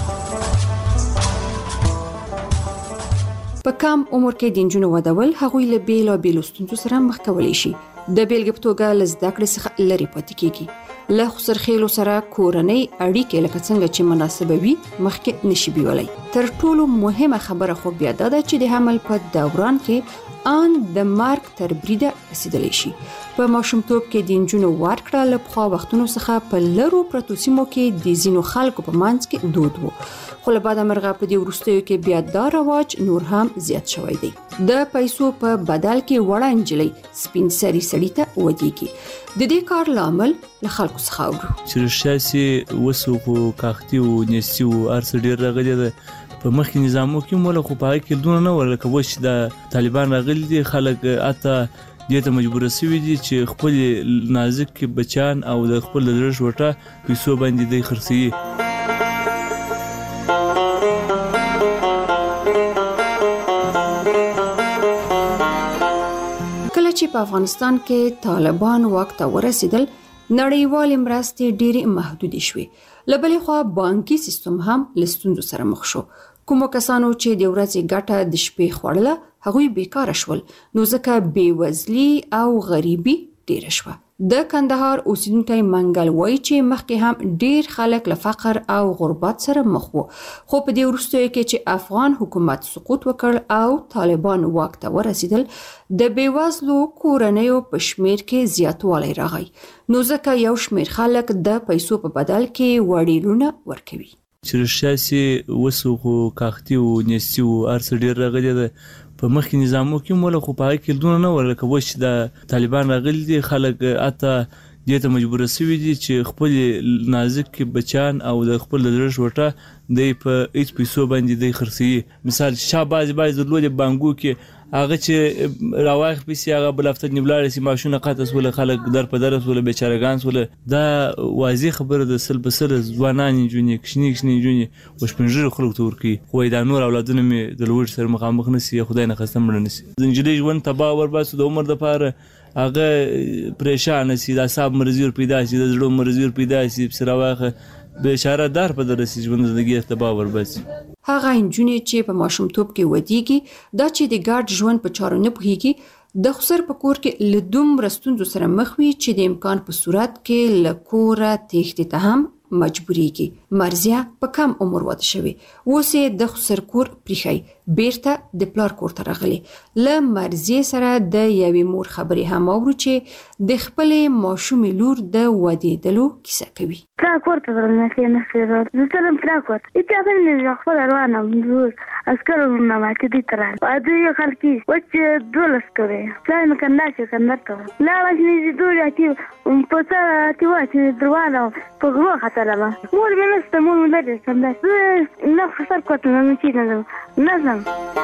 په کم عمر کې د جنونو ودول هغوی له بیلو بیلو ستونزو سره مخ کولی شي. د بیلګې په توګه لزده کړې څخه لري پاتې کیږي. له خسرخیلو سره کورنۍ اړیکې لکه څنګه چې مناسبه وي مخکې نشي بیولای. تر ټولو مهمه خبره خو بیا دا ده چې د حمل په دوران کې ان د مارک تر بریده رسیدلی شي. په ماشومتوب کې د نجونو ورکړه له پخوا وختونو څخه په لرو پرتو سیمو کې د ځینو خلکو په منځ کې دود وو، خو له بعده مرغه په دې وروستیو کې بیا دا رواج نور هم زیات شوی دی. د پیسو په بدل کې وړه نجلۍ سپین سري سړي ته ودیږي. د دې کار لامل له خلکو څخه اورو چې شاسي وسوکو کاختي او نسیو ارس ډیر راغلي ده په مخکې نظامو کې مولا خو پای کې دونه نه ورکه وش د طالبان راغلي دي. خلک اته دې ته مجبور شوي دي چې خپل نازک بچان او د خپل درش وټه پیسو باندې د خرڅي. چې په افغانستان کې طالبان واک ته ورسېدل نړیوال مرستې ډېرې محدودې شوې. له بلې خوا بانکي سیستم هم له ستونزو سره مخ شو. کومو کسانو چې د ورځې ګټه د شپې خوړله هغوی بیکاره شول، نو ځکه بېوزلي او غریبي ډېره شوه. د کندهار اوسیدونکی منګل وایي چې مخکې هم ډېر خلک له فقر او غربت سره مخ وو، خو په دې وروستیو کې چې افغان حکومت سقوط وکړ او طالبان واک ته ورسېدل، د بېوزلو کورنیو په شمېر کې زیاتوالی راغی، نو ځکه یو شمېر خلک د پیسو په بدل کې وړیلونه ورکوي. چې رښتیا سي وسو خو کاختي او نېستي او هر څه ډېر راغلي ده. په مخکې نظامو کې مولا خو په هغه کې دونه نه ول، لکه اوس چې د طالبان راغلي دي خلک حتی دې ته مجبوره سوي دي چې خپل نازک بچیان او د خپل د زړه شوټه دی په هیڅ پیسو باندې دی خرڅوي. مثال شاه بعضې بعضې درلودې بانکو کې هغه چې راواخ پیسې هغه بل هفته نیمه لاړې سي ماشونه قطع سوله، خلک در په در سوله، بیچارهګان سوله. دا واضح خبره ده. سل په سل ځوانان نجونې کشنې کشنې نجونې وشپنژرو خلکو ته ورکوي، خو دا نور اولادونه مې د لوږې سره مخامخ نه سي، خدای نخواسته مړه نه سي. د نجلۍ ژوند تباه ورباسو د عمر دپاره هغه پریشانه سي، د اعصاب مرضي ور پیدا سي، د زړه مرضي ور پیدا سي، پسې راواخه بیچاره دار په در رسي، ژوند زندګي تباه ورباسي. هغه نجونې چې په ماشومتوب کې ودیږي، دا چې د ګډ ژوند په چارو نه پوهیږي، د خسر په کور کې له دومره ستونزو سره مخ وي چې د امکان په صورت کې له کوره تېښتې ته هم مجبوریږي. مرزیه په کم عمر واده شوې، اوس یې د خسر کور پریښی، بیرته د پلار کور ته راغلی. له مرزیې سره د یوې مور خبرې هم اورو چې د خپلې ماشومې لور د ودېدلو کیسه کوي. پلار کور ته ورغلم، نښې زه تلم پلار کور ته، هېڅ هم نه خپله روانه وم، عسکرو نه ماتې دوی ته راغلم. دوی یو کال کې وچ دولس کوې، پلار مې کندهار چې کندهار ته وم، لاړه چې نږدې دوی اتي په څه اتي وه چې روانه وم، په غرو ختلمه. مور مې نشته، مور مې لرې کندهار. زه نه خسر کور ته نه چې نه ځم نه ځم.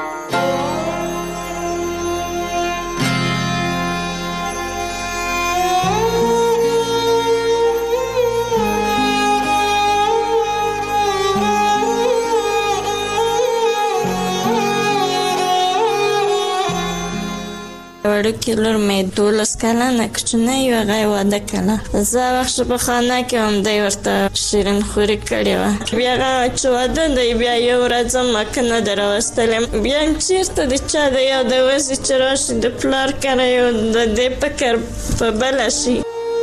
وړوکې لور مې دولس کلنه کوچنی وه، هغه یې واده کړه. زه هغه وخت په خانه کې وم، دی ورته شیرین خوري کړې وه. بیا هغه چې واده دی، بیا یو ورځ هم مکه نه ده راوستلې. بیا هم چېرته د چا د یو د وزې چې راشي د پلار کره یو د دې فکر په بله شي.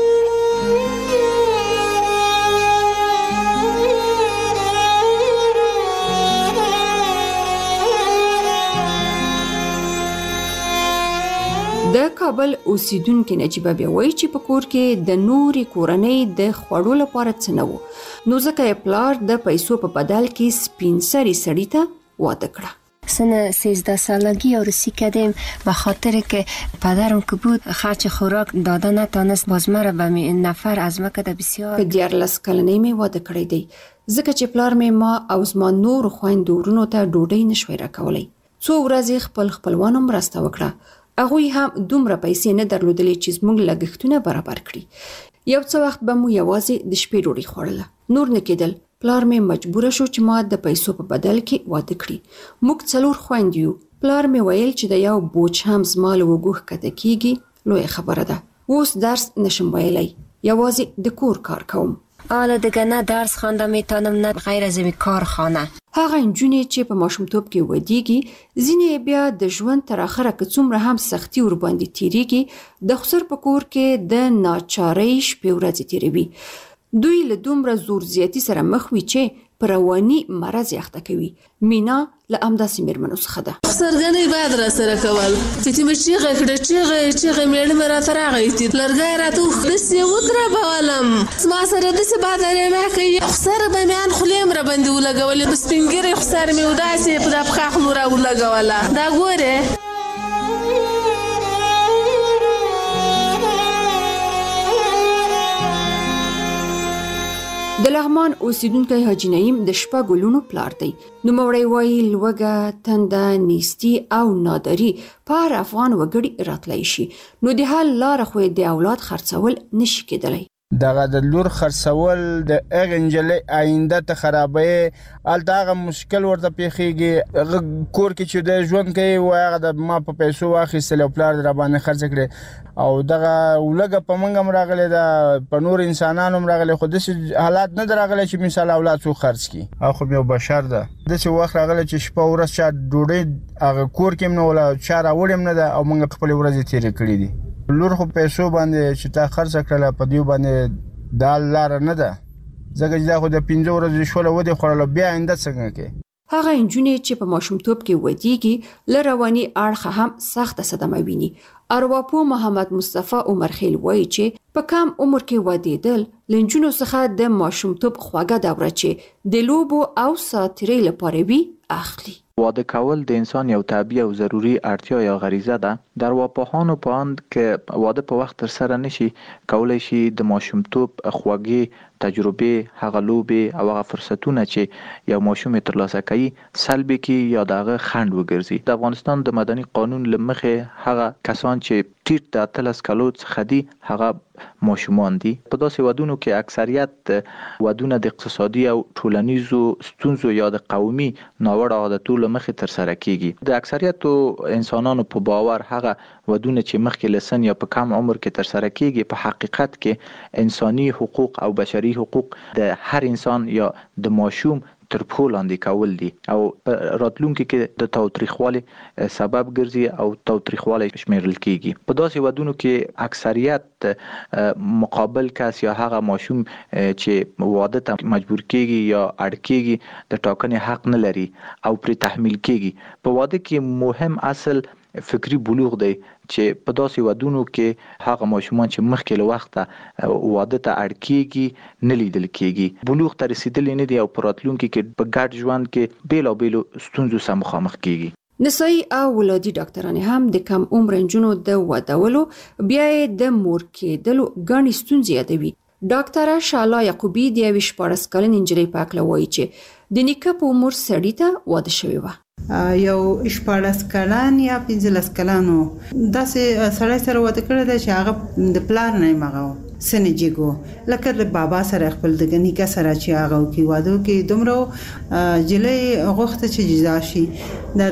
د کابل اوسیدونکو نجیبه بیا وایي چې په کور کې د نوري کورنۍ د خوړو لپاره څه نه وو، نو ځکه یې پلار د پیسو په بدل کې سپین سري سړي ته واده کړه. سن سیزده سالگی عروسی کردیم به خاطر که پدرم که بود خرچ خوراک داده نتانست، باز مرا به نفر از مکه بسیار. په دیارلس کلنۍ مې واده کړی دی، ځکه چې پلار مې ما او زما نور خویندو ورونو ته ډوډۍ نشوی راکولی. څو ورځې خپل خپلوانو مرسته وکړه، هغوی هم دومره پیسې نه درلودلې چې زموږ لګښتونه برابر کړي. یو څه وخت به مو یوازې د شپې ډوډۍ خوړله، نور نه کېدل. پلار مې مجبوره شو چې ما د پیسو په بدل کې واده کړي. موږ څلور خویندې یو. پلار مې ویل چې د یو بوج هم زما له اوږو ښکته کېږي لویه خبره ده. اوس درس نشم ویلی، یوازې د کور کار کوم. حالا دیگه نه درس خوانده میتونم نه غیر از این کارخانه. هغه نجونې چې په ماشومتوب کې ودیږي، ځینې بیا د ژوند تر اخره که څومره هم سختي ور باندې تیریږي، د خسر په کور کې د ناچارۍ شپې ورځې تیروي. دوی له دومره زور زیاتي سره مخ وي چې په رواني مرض یې اخته کوي. مینا له همداسې مېرمنو څخه ده. خسرګنۍ باید راسره کول، چې مې چیغه کړه چیغه چیغه مېړه مې راته راغی چې لرګی راته داسې یې ودربولم، زما سره داسې بادرې مې کوي. خسر به مې ان خولې م راباندې ولګولې، په سپین ږیرې خسر مې داسې په دا پښه خولو را ولګوله. دا ګورې د لغمان اوسیدونکی حاجي نعیم د شپږو لوڼو پلار دی. نوموړی وایي لوږه، تنده، نیستي او ناداري په هر افغان وګړي راتلی شي، نو د حل لاره خو د اولاد خرڅول نشي کېدلی. دغه د لور خرڅول د هغه نجلۍ آینده ته خرابوي. هلته هغه مشکل ورته پیښیږي، هغه کور کې چې د ژوند کوي وایي هغه د ما په پیسو واخیستل او پلار در باندې خرڅ کړي او دغه ولګه په موږ هم راغلی ده، په نور انسانانو هم راغلی، خو داسې حالات نه ده راغلی چې مثال اولاد څوک خرڅ کړي. او خو یو بشر ده، داسې وخت راغلی چې شپه ورځ چا ډوډۍ هغه کور کې هم نه وله، چا راوړې هم نه ده او موږ خپلې ورځې تېرې کړي دي. لور خو پیسو باندې چې تا خرڅ کړله په دیو باندې دا لاره نه ده، ځکه چې دا خو د پنځه ورځې شوله ودې خوړله، بیا آینده څنګه کوي؟ هغه انجونې چې په ماشومتوب کې ودیږي له رواني اړخه هم سخته صدمه ویني. ارواپوه محمد مصطفی عمرخیل وایي چې په کم عمر کې ودېدل له نجونو څخه د ماشومتوب خوږه دوره چې د لوبو او ساتیرۍ لپاره وي اخلي. واده کول د انسان یو طبیعي او ضروری اړتیا یا غریزه ده. در ارواپوهانو په اند که واده په وخت تر سره نشي کولای شي د ماشومتوب خوږې تجربه، هغه لوبې او هغه فرصتونه چې یو ماشوم ترلاسه کوي سلبي کی یا دغه خند وګرځي. د افغانستان د مدني قانون لمخې هغه کسان چې ټیټ د اتلس کلو څخه دي هغه ماشومان دي. په داسې ودونو کې اکثریت ودونه د اقتصادي او ټولنیزو ستونزو یا د قومي ناوړه عادتو لمخې تر سره کیږي. د اکثریت انسانانو په باور هغه ودونه چې مخکې لسن یا په کم عمر کې تر سره کیږي په حقیقت کې انساني حقوق او بشري حقوق د هر انسان یا د ماشوم تر پښو لاندې کول دي او راتلونکي کې د تاوتریخوالي سبب ګرځي او تاوتریخوالي شمیرل کیږي. په داسې ودونو کې اکثریت مقابل کس یا هغه ماشوم چې واده ته مجبور کیږي یا اړ کیږي د ټاکنې حق نه لري او پر تحمیل کیږي. په واده کې مهم اصل فکری بلوغ دی چې په داسې ودونو کې هغه ماشومان چې مخکې له وخته واده ته اړ کیږي نه لیدل کیږي. بلوغ ته رسیدلی نه دي او په راتلونکي کې په ګډ ژوند کې بیلابیلو ستونزو سره مخامخ کیږي. نسایي او ولادي ډاکټرانې هم د کم عمر نجونو د ودولو بیا د مور کېدلو ګڼې ستونزې یادوي. ډاکټره شالا یعقوبی د یوې شپاړس کلنې نجلۍ په هکله وایي چې د نیکه په عمر سړي ته واده شوې وه. یو شپاړس کلن یا پنځلس کلن داسې سړی سره واده کړی دی چې هغه د پلار نه یې مغه سنجیګو لکه د بابا سره خپل د نیکه سره چې هغه کې واده کې دومره جلې غوښته چې جدا شي. دا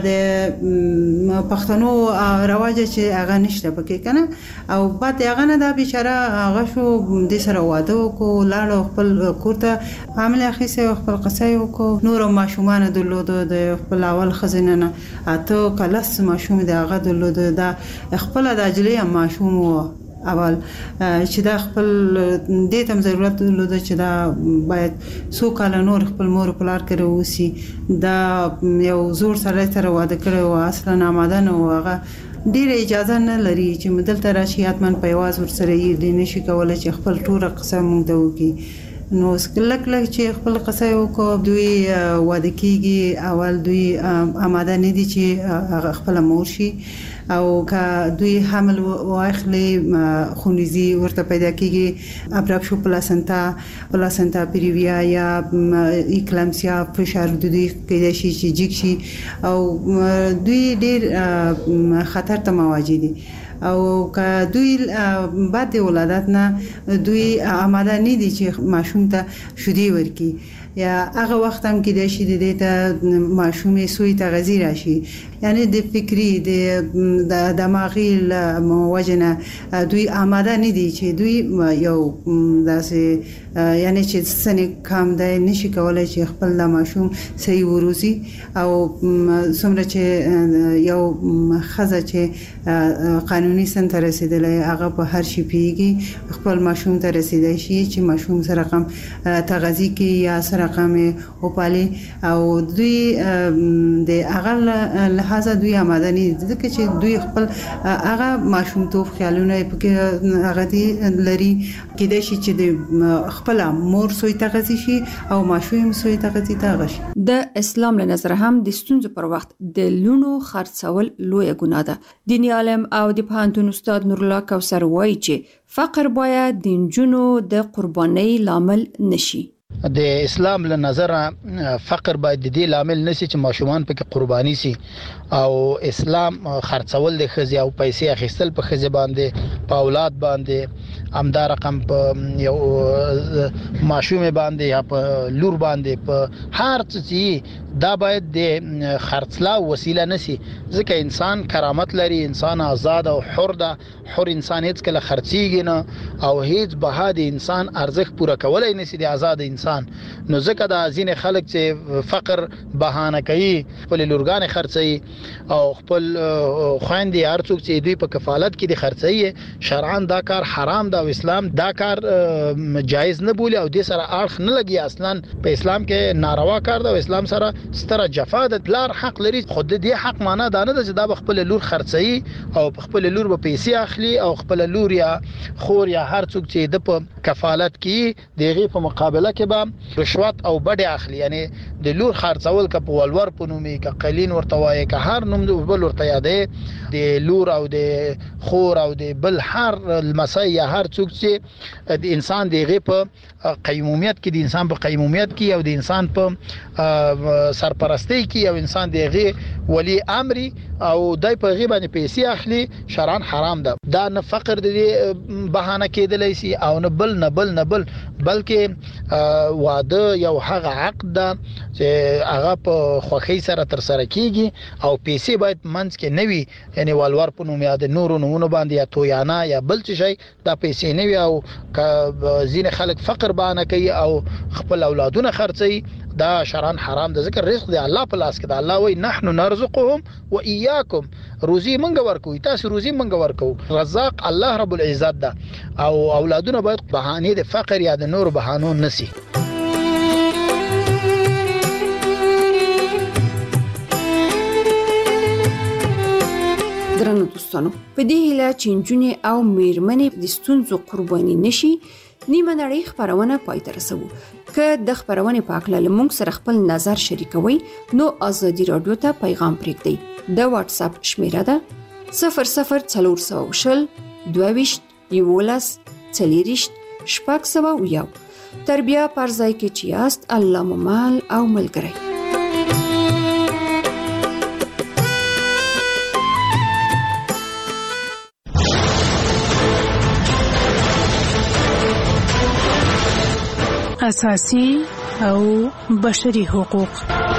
د پښتنو رواج چې هغه نشته پکې کنه او بعد هغه نه دا بیچاره هغه شو د سره واده وکړو لاړو خپل کور ته عامل اخیسه خپل قصای وکړو. نور ماشومان درلود د خپل اول خزینه نه اته کلاس ماشوم د هغه درلود دا خپل د اجلې ماشوم وو اول چې دا خپل دې تم ضرورت درلود چې دا باید سو کال نور خپل مور پلار کړو وسی. دا یو زور سره سره واده کړو اصلا آماده نه وغه ډیر اجازه نه لري چې مدلته راشي اتمن په واز ور سره یې نشي کولای چې خپل ټول قسم مونږ ته وکي. نو سکلک لک چې خپل قصه وکړو دوی واده کیږي اول دوی آماده نه دي چې خپل مور شي او که دوی حمل واخلي خونریزي ورته پیدا کیږي ابراپشو پلاسنتا پلاسنتا پیریویا یا ایکلامسیا فشار د دوی کېدای شي چې جګ شي او دوی ډیر خطر ته مواجه دي او که دوی بعد ولادت نه دوی آماده نه دي چې ماشوم ته شودي ورکي یا هغه وخت هم کې د شي د دې ماشومې سوی تغذی راشي یعنی د فکری د دماغي موجنه دوی آماده نه دي چې دوی یو داسې یعنی چې سنې کام دی نشي کولای چې خپل د ماشوم صحیح وروزي او څومره چې یو خزه چې قانوني سن ته رسیدلې هغه په هر شي پیږي خپل ماشوم ته رسیدای شي چې ماشوم سره کوم تغذی کې یا سره کوم او پالي او دوی د هغه لحاظه دوی آماده نه دي چې دوی خپل هغه ماشوم توپ خیالونه پکې هغه دي لري کېدای شي چې د خپل مور سوی تغذی شي او ماشوم سوی تغذی تاغ شي. د اسلام له نظر هم د ستونزو پر وخت د لونو خرڅول لوی ګناه ده. دیني عالم او د پوهنتون استاد نور الله کوثر وایي چې فقر باید د نجونو د قربانۍ لامل نشي. د اسلام له نظر فقر باید د دې لامل نشي چې ماشومان پکې قرباني سي او اسلام خرڅول د خزي او پیسې اخیستل په خزي باندې په اولاد باندې همدا رقم په یو ماشوم باندې یا په لور باندې په هر څه دا باید د خرڅلا وسیله نشي ځکه انسان کرامت لري انسان آزاد او حر ده حر انسان هیڅ کله خرڅيږي نه او هیڅ بها د انسان ارزښت پوره کولای نشي د آزاد انسان نو ځکه د ازین خلک چې فقر بهانه کوي خپل لورګان خرڅي او خپل خويندې هر څوک چې دوی په کفالت کې د خرڅي شرعاً دا کار حرام ده او اسلام دا کار جایز نه بولي او د سره اړخ نه لګي اصلا په اسلام کې ناروا کار ده او اسلام سره ستره جفا ده بلار حق لري خود دې حق معنا دا نه ده چې دا خپل لور خرڅي او خپل لور به پیسې اخلي او خپل لور یا خور یا هر څوک چې د په کفالت کې دغه په مقابله کې به رشوت او بډې اخلي یعنی د لور خرڅول ک په ولور په نومي ک قلین ورته وایي ک هر نوم د بل ورته یادې د لور او د خور او د بل هر المسای یا هر څوک چې د انسان دغه په قیمومیت کې د انسان په قیمومیت کې او د انسان په سرپرستی کې او انسان دغه ولی امر او دای په غیبه نه پیسې اخلي شرعاً حرام ده دا نه فقر د بهانه کېدلی سي او نه بل نه بل نه بل بلکې واده یو هغه عقد ده چې هغه په خوخي سره تر سره کیږي او پیسې باید منځ کې نوي یعنی والور په نوم یاد نور نمونه باندې یا تویانا یا بل څه شي دا پیسې نوي او زین خلک فقر بهانه کوي او خپل اولادونه خرڅي دا شرعاً حرام ده ذکر رزق دی الله په لاس کې ده الله وای نحنو نرزقهم واياكم روزي منګ ورکو تاسو روزي منګ ورکو رزاق الله رب العزت ده او اولادونه باید بهانه د فقر یا د نور بهانو نسی درنو دوستانو په دې هیله چې نجونې او میرمنې د ستونزو قرباني نشي نیمه نړۍ خبرونه پای ته رسوو که د خبرونه په اړه لمونږ سره خپل نظر شریکوي نو ازادي رادیو ته پیغام پرېږدئ د واتس اپ شمیره ده صفر صفر څلور سوه شل دوه ویشت یولس څلېرویشت شپږ سوه او یو تر بیا پر ځای کې چې یاست الله مو مال او ملګری اساسي او بشري حقوق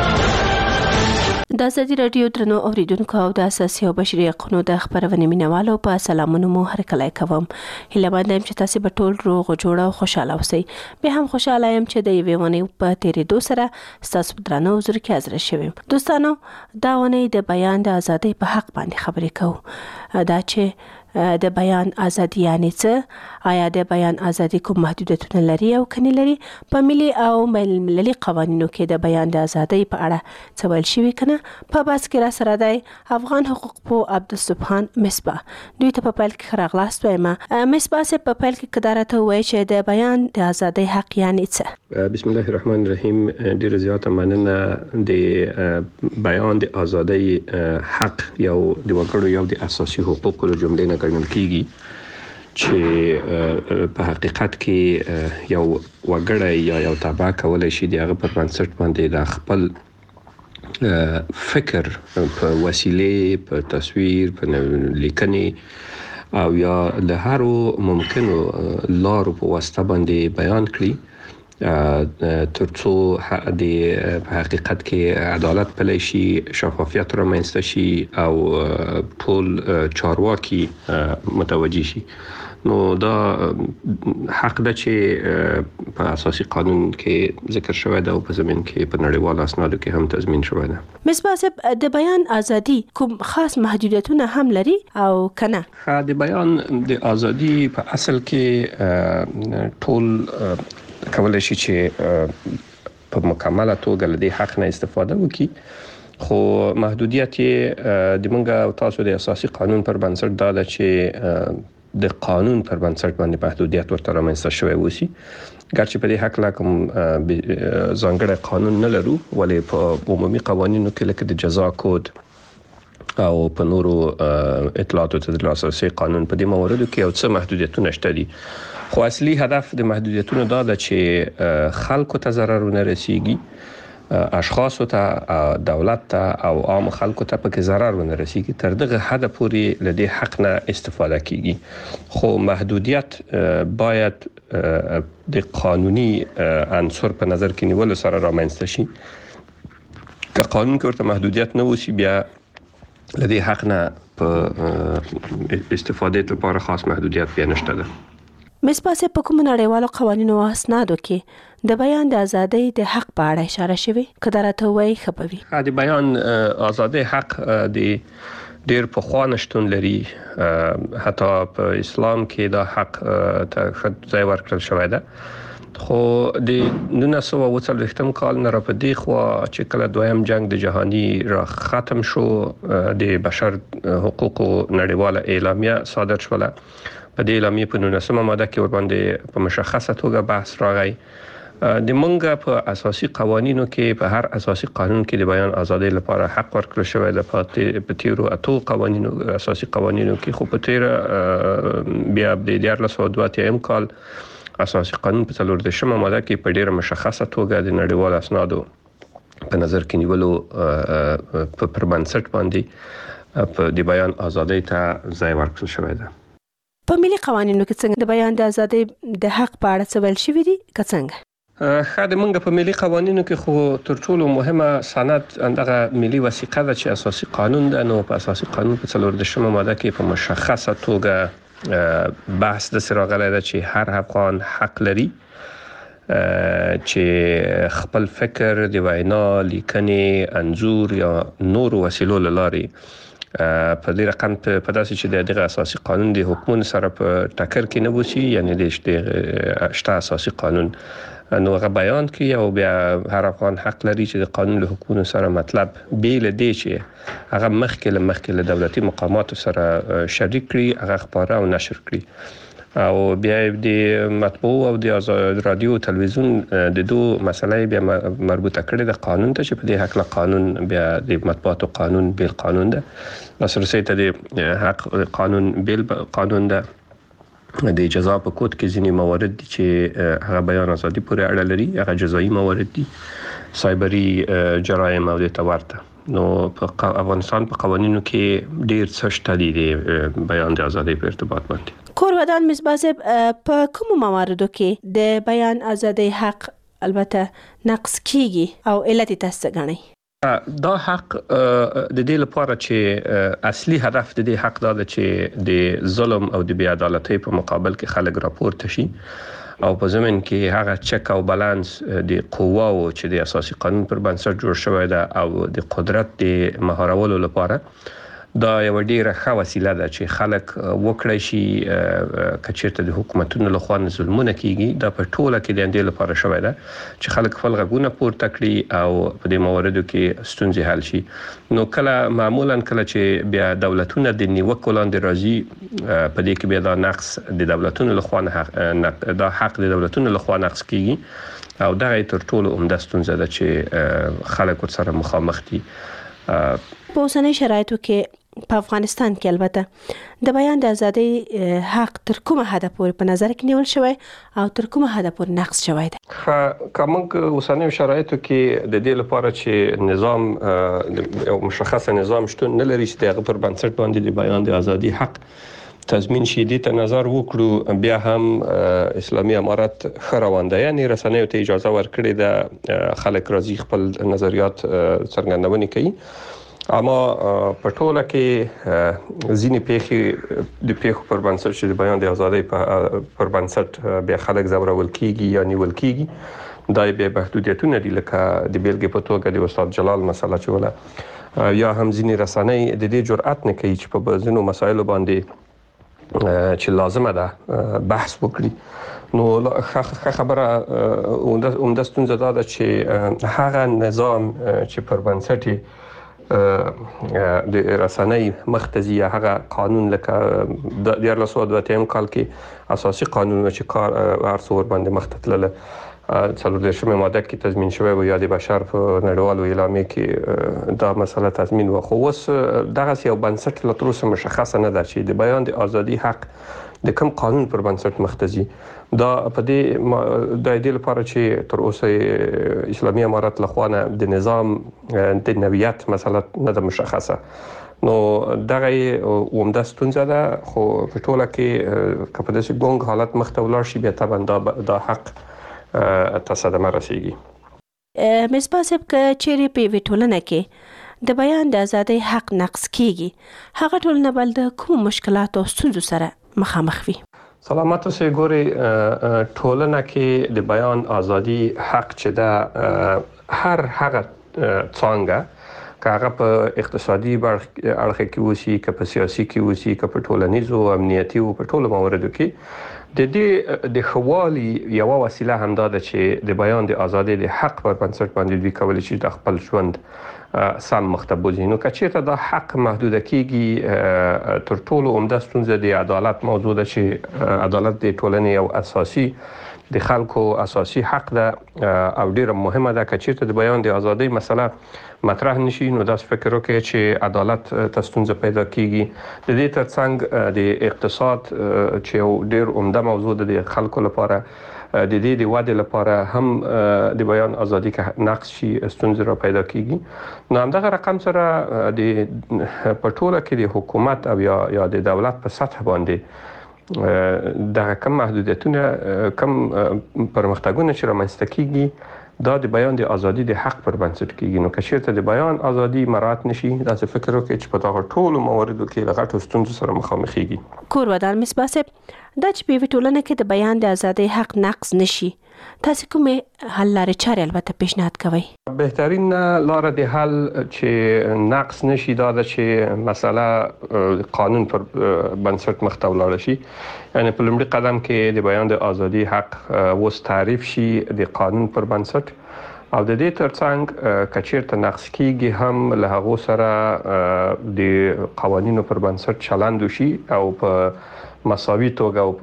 د ازادي رادیو درنو اوریدونکو او د اساسي او بشري حقوقو د خبرونه مینوالو په سلامونو مو هرکلای کوم هله باندې چې تاسو به ټول روغ جوړ او خوشاله اوسئ به هم خوشاله يم چې د یوې ونې په تیرې دو سره تاسو درنو زر کې حاضر شوم دوستانو دا ونې د بیان د ازادۍ په حق باندې خبرې کوو دا چې د بیان ازادي یعنی څه آیا د بیان ازادي کوم محدودیتونه لري او کني لري په ملي او بین المللي قوانینو کې د بیان د ازادۍ په اړه څه ویل شوی کنه په باس کې را سره دی افغان حقوق په عبدالسبحان مصباح دوی ته په پیل کې خراغلاست وایم مصباح سه په پیل کې قدرت وایي چې د بیان د ازادۍ حق یعنی څه بسم الله الرحمن الرحیم ډیر زیاته مننه د بیان د ازادۍ حق یو د وګړو یو د اساسي حقوقو جملې ګڼل کیږي چې په حقیقت کې یو وګړی یا یو تابع کولای شي د هغه پر بنسټ باندې د خپل فکر په وسیله په تصویر په لیکنې او یا له هرو ممکنو لارو په واسطه باندې بیان کړي ترڅو د په حقیقت کې عدالت پلی شي شفافیت رامنځته شي او ټول چارواکي متوجي شي نو دا حق ده چې په اساسي قانون کې ذکر شوی ده او په زمين کې په نړیوالو اسنادو کې هم تضمین شوی ده مصباح صاحب د بیان ازادي کوم خاص محدودیتونه هم لري او کنه د بیان د ازادي په اصل کې ټول کولای شي چې په مکمله توګه له دې حق نه استفاده وکړي خو محدودیت د منګه تاسو د اساسي قانون پر بنسټ دا ده چې د قانون پر بنسټ باندې محدودیت ورته رامنځته شوی وسی ګرچې په دې حق لا کوم ځانګړی قانون نه لرو ولې په عمومي قوانینو کې لکه د جزا کود او په نورو اطلاعاتو ته د لاسرسي قانون په دې مواردو کې یو څه محدودیتونه شته دي. خو اصلي هدف د محدودیتونو دا ده چې خلکو ته ضرر ونه رسیږي، اشخاص ته، دولت ته او عام خلکو ته پکې ضرر ونه رسیږي. تر دغه حد پورې له دې حق نه استفاده کیږي. خو محدودیت باید د قانوني عنصر په نظر کې نیول سره رامنځته شي. که قانون کې ورته محدودیت نه وسی بیا له دې حق نه په استفاده لپاره خاص محدودیت بیا نشته ده. مس پاسه په کوم نړیوالو قوانینو او اسنادو کې د بیان د ازادۍ د حق په اړه اشاره شوی کدارته وای خبري. د بیان ازادۍ حق د ډیر په خوانه شتون لري. حتی په اسلام کې دا حق ته ځای ورکړل شوی ده. خو د نولس سوه اوه څلوېښتم کال نه را په دې خوا چې کله دویم جنگ د جهانی را ختم شو، د بشر حقوقو نړیواله اعلامیه صادر شوله. په دې اعلامیه په نولسمه ماده کې ورباندې په مشخصه توګه بحث راغی. د منګه په اساسي قوانینو کې په هر اساسي قانون کې د بیان ازادۍ لپاره حق ورکړل شوی د په تیرو اتو قوانینو اساسي قوانینو کې. خو په تیر بیا د دیارلس سوه دوه اتیا کال اساسي قانون په څلور دېرشمه ماده کې په ډیره مشخصه توګه د نړیوال اسنادو په نظر کې نیولو په پربنسټ باندې په د بیان ازادۍ ته ځای ورکړل شوی ده. په ملي قوانینو کې څنګه د بیان د ازادۍ د حق په اړه څه ویل شوی دي که څنګه؟ خاله منګه په ملي قوانینو کې خو تر ټولو مهمه سند اندغه ملي وثیقه ده چې اساسي قانون ده. نو په اساسي قانون په څلور دېرشمه ماده کې په مشخصه توګه بحث د سراغله ده چې هر افغان حق لري چې خپل فکر د وینا، لیکنې، انځور یا نور وسیلو لارې په دې رقم په داسې چې دغه اساسي قانون د حکومت سره په ټکر کې نه وسی، یعنی د شته اساسي قانون نو هغه بیان کوي او بیا هر افغان حق لري چې د قانون له حکومت سره مطلب بیل دی چې هغه مخکې له مخکې له دولتي مقاماتو سره شریک کړي، هغه خبره او نشر کړي. او بیا د مطبوع او د رادیو او تلویزیون د دوه مسلې بیا مربوطه کړي د قانون ته چې په دې حق له قانون بیا د مطبوعاتو قانون بیل قانون ده. لاسرسي ته د حق قانون بیل قانون ده. د جزا په کود کې ځینې موارد دي چې هغه بیان ازادي پورې اړه لري، هغه جزایي موارد دي، سایبري جرایم او د تورته. نو په افغانستان په قوانینو کې ډیر څه شته دي د بیان د ازادۍ په ارتباط باندې. کورودان مصباحب په کوم مواردو کې د بیان ازادۍ حق البته نقص کیږي او علت تاسو غنئ؟ دا حق د دې لپاره چې اصلي هدف د دې حق دا ده چې د ظلم او د بې عدالتۍ په مقابل کې خلک راپورته شي او په ضمن کې هغه چک او بالانس د قواو چې د اساسي قانون پر بنسټ جوړ شوی ده او د قدرت د مهارولو لپاره دا یو ډیره ښه وسیله ده چې خلک وکړي شي کچېرته د حکومتونو له خوا ظلمونه کیږي. دا په ټوله کې د اندې لپاره شوی ده چې خلک خپل غږونه پورته کړي او په دې مواردو کې ستونزې حل شي. نو کله معمولا کله چې بیا دولتونه د نیوکو لاندې راځي په دې کې بیا دا نقص د دولتونو له خوا نه دا حق د دولتونو له خوا نقص کیږي او دا تر ټولو عمده ستونزه ده چې خلک ورسره مخامخ دي. په اوسنۍ شرایطو کې په افغانستان کې البته د بیان د ازادۍ حق تر کومه حد پورې په نظر کې نیول شوی او تر کومه حد پورې نقص شوی دی؟ کومه اوسنۍ شرایطو کې د دې لپاره چې نظام یو مشخص نظام شتون نه لري چې دغه پر بنسټ باندې د بیان د ازادۍ حق تضمین شي، دې ته نظر وکړو. بیا هم اسلامي امارت خروانده یعنی رسنیو ته اجازه ورکړي د خلک راځي خپل نظریات څرګندونې کوي. اما په ټوله کې ځینې پیښې د پیښو پر بنسټ چې د بیان د ازادۍ پر بنسټ بیا خلک ځورول کیږي یا نیول کیږي، دا به محدودیتونه دي لکه د بیلګې په توګه د استاد جلال مسله چې ولا یا هم ځینې رسنۍ د دې جرأت نه کوي چې په ځینو مسایلو باندې چې لازمه ده بحث وکړي. نو ښه خبره عمده ستونزه دا ده چې هغه نظام چې پر بنسټ د رسنۍ مختزي هغه قانون لکه د دیارلس سوه دوه اتیا کال کې اساسي قانون چې کار ارڅور باندې مختتلله څلور دېرشمه ماده کې تضمین شوی و یا د بشر په نړیوالو اعلامیه کې دا مسله تضمین و. خو اوس دغه یو بنسټ لا تر اوسه مشخصه نه ده چې د بیان د ازادي حق د کوم قانون پر بنسټ مختزي. دا په دې د دې لپاره چې تر اوسه اسلامي امارات لخوا نه د نظام د نوعیت مسله نه ده مشخصه. نو دغه عمده ستونزه ده، خو په ټوله کې که په داسې ګونګ حالت مخته ولاړ شي بیا طبعا دا, دا حق تصادمه رسیږي. مصباح صاحب که چیرې په یوې ټولنه کې د بیان د ازادۍ حق نقض کیږي، هغه ټولنه بل د کوم مشکلاتو او ستونزو سره مخامخ وي؟ سلامت اوسئ. ګورئ، ټولنه کې د بیان ازادي حق چې ده هر هغه څانګه که هغه په اقتصادي اړخ کې وسی، که په سیاسي کې وسی، که په ټولنیزو او امنیتي او په ټولو مواردو کې د دې د خوالي یو وسیله هم ده چې د بیان د ازادۍ د حق پر بنسټ باندې دوی کولی شي د خپل ژوند سم مخته بوځي. نو که چېرته دا حق محدوده کیږي، تر ټولو عمده ستونزه د عدالت موضوع ده چې عدالت د ټولنې یو اساسي د خلکو اساسي حق ده او ډیره مهمه ده. که چېرته د بیان د ازادۍ مسله مطرح نشي نو داس فکر وکړي چې عدالت ته ستونزه پیدا کیږي. د دې ترڅنګ د اقتصاد چې یو ډیر عمده موضوع ده د خلکو لپاره، د دې د ودې لپاره هم د بیان ازادي که نقص شي ستونزې را پیدا کیږي. نو همدغه رقم سره د په ټوله کې د حکومت او یا یا د دولت په سطح باندې دغه کم محدودیتونه، کم پرمختګونه چې رامنځته کیږي دا د بیان د ازادي د حق پر بنسټ کیږي. نو که چېرته د بیان ازادي مراعات نشي، داسې فکر وکړئ چې په دغه ټولو مواردو کې له غټو ستونزو سره مخامخېږي. کورودان مصباح صاحب، دا چې په یوې ټولنه کې د بیان د ازادۍ حق نقض نشي، تاسو کومې حل لارې چارې البته پیشنهاد کوئ؟ بهترین لاره د حل چې نقص نشي دا ده چې مسله قانون پر بنسټ مخته ولاړه شي. یعنی په لومړي قدم کې د بیان د ازادي حق اوس تعریف شي د قانون پر بنسټ، او د دې ترڅنګ که چېرته نقص کیږي هم له هغو سره د قوانینو پر بنسټ چلند وشي او په مساوي توګه او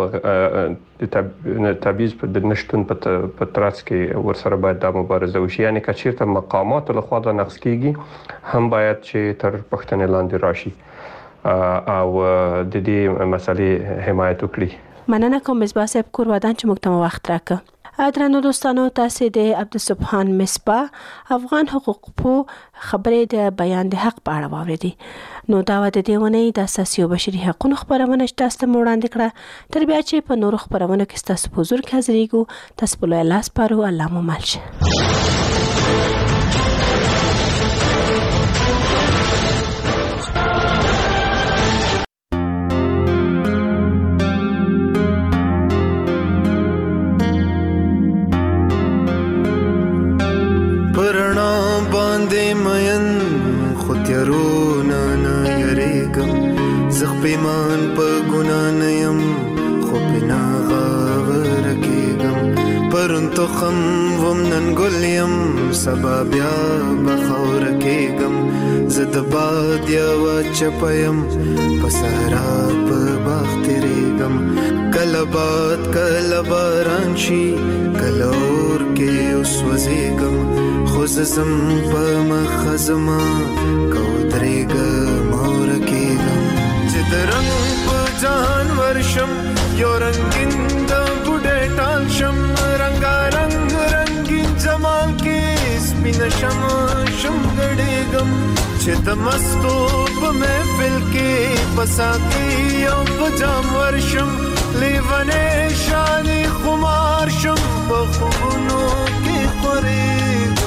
په تبعیض د نشتون په ترڅ کې ورسره باید د مبارزه وشي. یعنی که چېرته مقامات له خوا د نقص کیږي هم باید چې تر پوښتنې لاندې راشي او د دې مسلې حمایت وکړي. مننه کوم مصباح صاحب کورودان چې موږ ته وخت راکړ. درنو دوستانو، تاسو د عبدالسبحان مصباح افغان حقوق پو خبرې د بیان د حق په اړه واورېدې. نو دا و د دې ونې د اساسي او بشري حقوقو خبرونه چې تاسو ته وړاندې کړه. تر بیا چې په نورو خبرونو کې تاسو په حضور کې حاضرېږو، تاسو په لوی لاس پارو. الله مو مل شه. پیمان په ګنا نه يم خو بنا غاور کېږم، پرون تو خم وم نن ګل یم سبا بیا بخور کېږم، زه د باد یوه چپه یم په صحرا په باغ تېرېږم، کله باد کله باران شي کله اور کې وسوځېږم، خو زه ځم په مخه زما که ودرېږم اور کېږم، چې د رنګ په جهان ورشم یو رنګین د بوډۍ ټال شم، رنګارنګ رنګین جمال کې سپینه شم شم ګډېږم، چې د مستو په محفل کې په ساقي او په جام ورشم، لیونی شانې خمار شم په خوبونو کې خورېږم.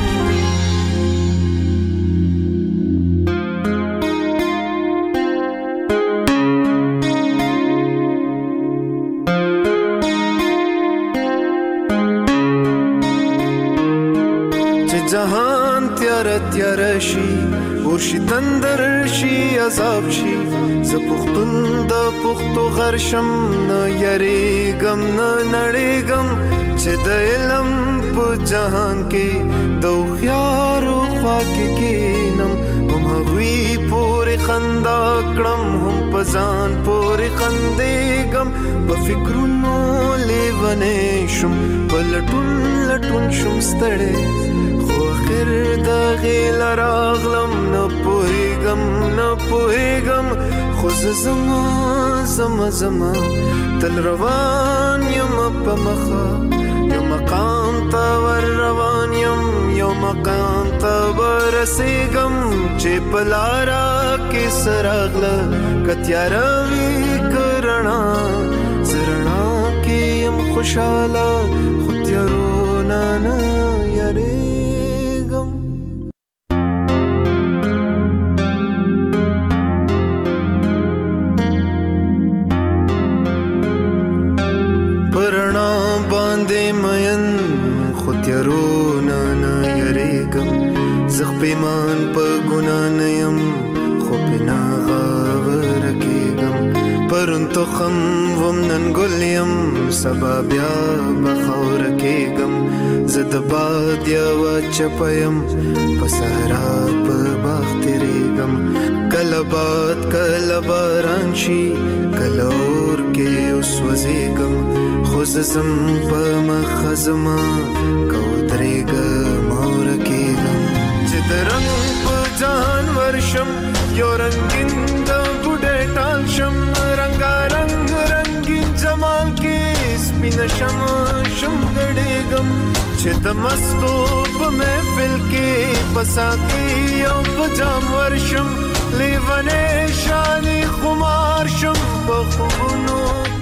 جهان تیار تیار شي ورشي تندر شي عذاب شي، زه پښتون د پښتو غر شم نه یریږم نه نړېږم، چې د علم په جهان کې د هوښیارو خوا کې کښېنم، هم هغوی پورې خندا کړم هم په ځان پورې خندېږم، په فکرونو لیونی شم په لټون راټون شم ستړی خو اخر د غیل راغلم نه پوهېږم نه پوهېږم خو زه زما زما زما تل روان یم په مخه یو مقام ته ور روان یم یو مقام ته ورسېږم چې په لاره کې څه راغله که تیاره وي که رڼا زه رڼا کې یم خوشحاله خو تیارو نه نه یریږم په رڼا باندې مین خو تیارو نه نه یریږم زه خپېمان په ګناه نه یم خو پې نه غاوره کېږم پرون تخم وم نن ګل یم سبا بیا به خاوره کېږم زه د باد یوه چپه یم په صحرا په باغ تېرېږم کله باد کله باران شي کله اور کې وسوځېږم خو زه ځم په مخه زما که ودرېږم او ورکېږم چې د رنګ په جهان ورشم یو رنګین د بوډۍ ټال شم رنګارنګ رنګین جمال کې سپینه شم شم ګډېږم چې د مستو په محفل کې په ساقي او په جام ورشم لیونی شانې خمار شم په خوبونو